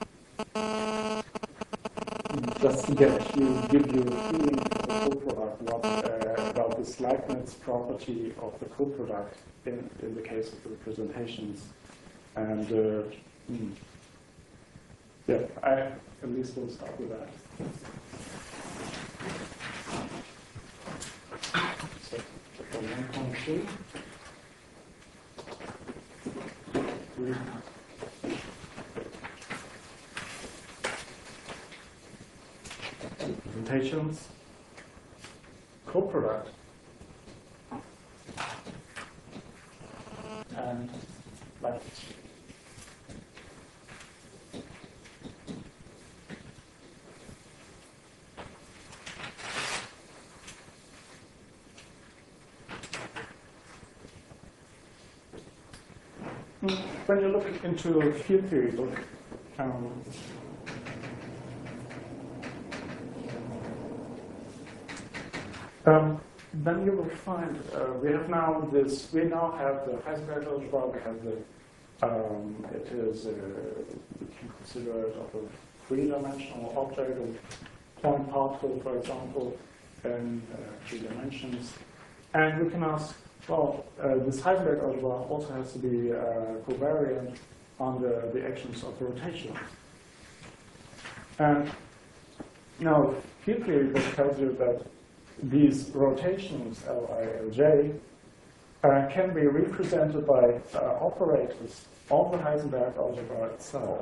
S1: just to get you, give you a feeling of the coproduct, what, uh, about this Leibniz property of the coproduct in, in the case of the representations. And uh, hmm. yeah, I at least will start with that. So, for one point two, we representations, coproduct, and Leibniz. Hmm. when you look into field theory book, um, um, then you will find uh, we have now this. We now have the Heisenberg algebra. We have the. Um, it is. Uh, we can consider it of a three-dimensional object, a point particle, for example, in uh, three dimensions, and we can ask. Well, uh, this Heisenberg algebra also has to be uh, covariant under the actions of rotation. And now, field theory tells you that these rotations, Li, Lj, uh, can be represented by uh, operators of the Heisenberg algebra itself.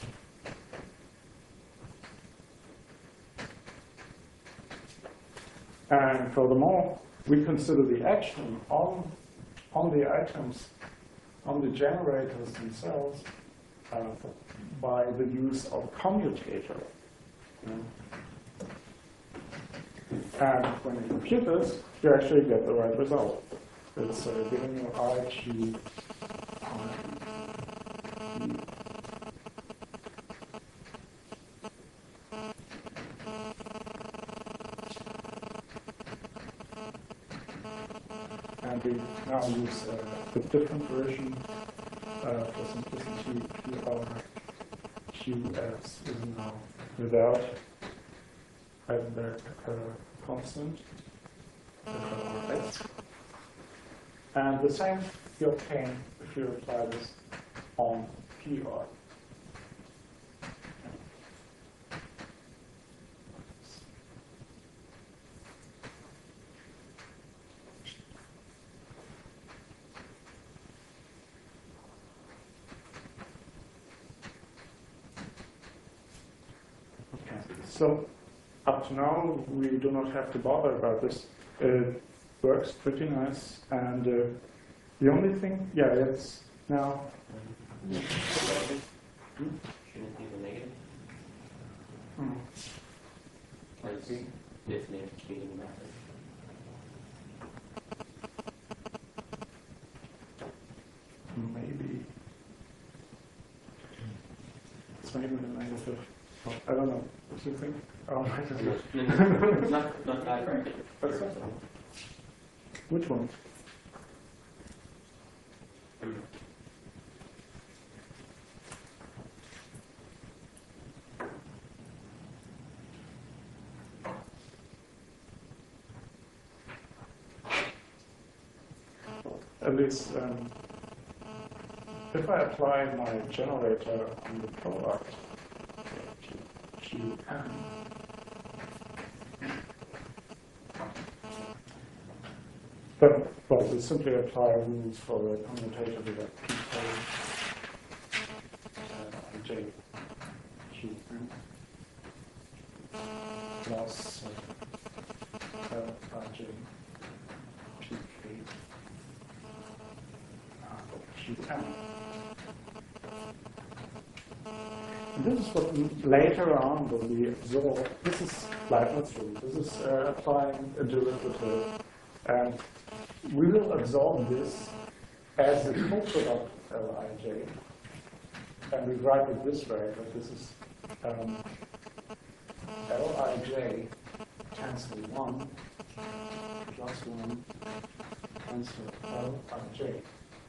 S1: And furthermore, we consider the action on, on the items, on the generators themselves, uh, by the use of a commutator. You know? And when you compute this, you actually get the right result. It's uh, giving you I Q I E. And we now use uh, the different version uh, for simplicity. Q R Q S is now without Heisenberg uh, constant, uh, X. And the same you obtain if you apply this on P R. So up to now, we do not have to bother about this. It works pretty nice. And uh, the only thing, yeah, it's now.
S7: Shouldn't it be the negative?
S1: Hmm.
S7: Or is it definitely cheating method?
S1: Maybe. It's maybe the negative. I don't know. What do you think? Oh, I don't know.
S7: No, no, not, not that.
S1: What's that? Which one? At least, um, if I apply my generator on the product, Q N, then, well, we simply apply rules for the commutator with a P K uh, J Q N plus uh, uh, J P K Q N. This is what later on will be absorbed. This is Leibniz rule. This is uh, applying a derivative. And we will absorb this as the co-product of Lij. And we write it this way, that this is um, Lij tensor one plus one tensor Lij.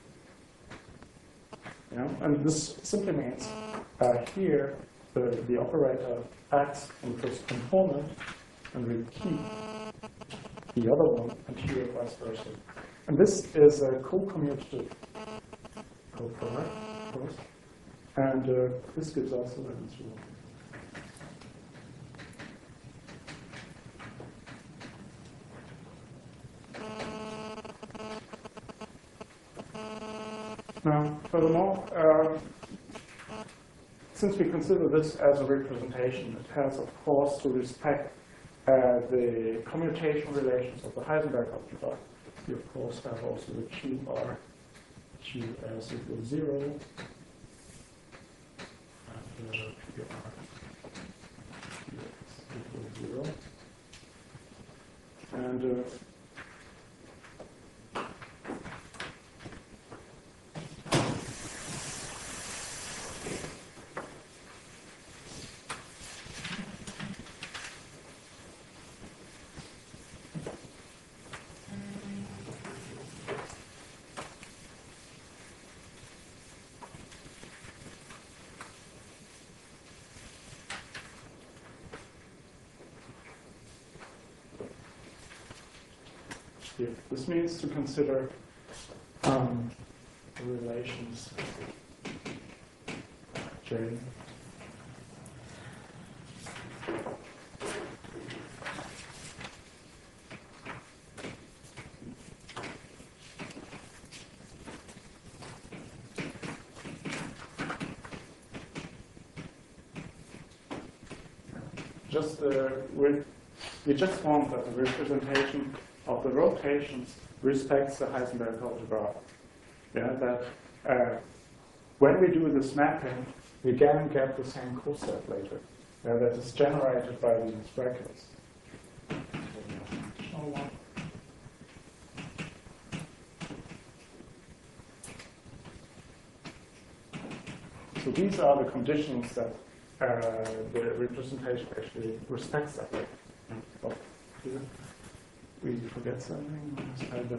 S1: Yeah? And this simply means uh, here the, the operator acts on the first component and we keep the other one and here vice versa. And this is a co-commutative co-product, of course. And uh, this gives us a Leibniz rule. Now, furthermore, uh, since we consider this as a representation, it has, of course, to respect uh, the commutation relations of the Heisenberg algebra. We, of course, have also the Q R, Q S equals zero, and uh, Q R, Q S equals zero. And uh, here. This means to consider um, the relations J. Just uh, we, we just want that the representation of the rotations respects the Heisenberg algebra. Yeah, that uh, when we do this mapping, we again get the same coset later. Yeah, that is generated by these brackets. So these are the conditions that uh, the representation actually respects that. Oh, here we forget something.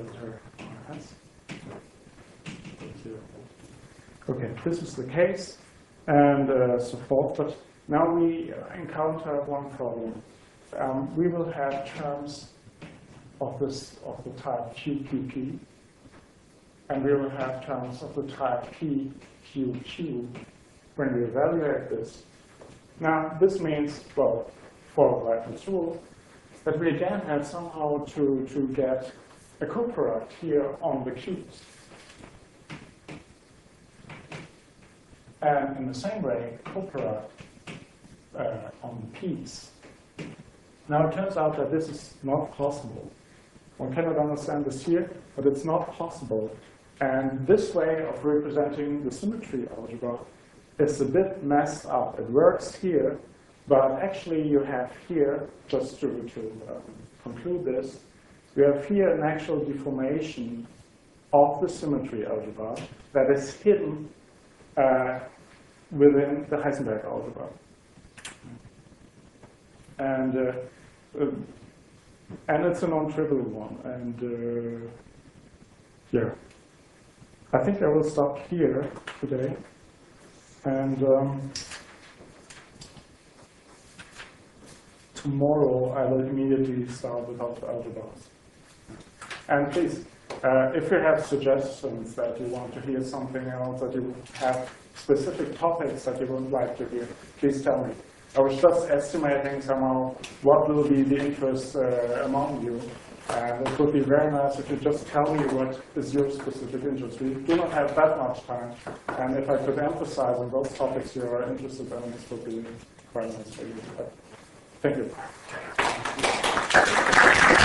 S1: Okay, this is the case, and uh, so forth. But now we encounter one problem. Um, we will have terms of this of the type Q Q P, and we will have terms of the type P Q Q when we evaluate this. Now, this means, well, for Leibniz rule, that we again have somehow to, to get a coproduct here on the cubes. And in the same way, coproduct uh, on the p's. Now, it turns out that this is not possible. One cannot understand this here, but it's not possible. And this way of representing the symmetry algebra is a bit messed up. It works here, but actually you have here, just to, to um, conclude this, we have here an actual deformation of the symmetry algebra that is hidden uh, within the Heisenberg algebra. And, uh, uh, and it's a non-trivial one. And uh, yeah, I think I will stop here today. And um, tomorrow I will immediately start with alpha algebras. And please, uh, if you have suggestions that you want to hear something else, that you have specific topics that you would like to hear, please tell me. I was just estimating somehow what will be the interest uh, among you. And it would be very nice if you just tell me what is your specific interest. We do not have that much time. And if I could emphasize on those topics you are interested in, this would be quite nice for you. But thank you.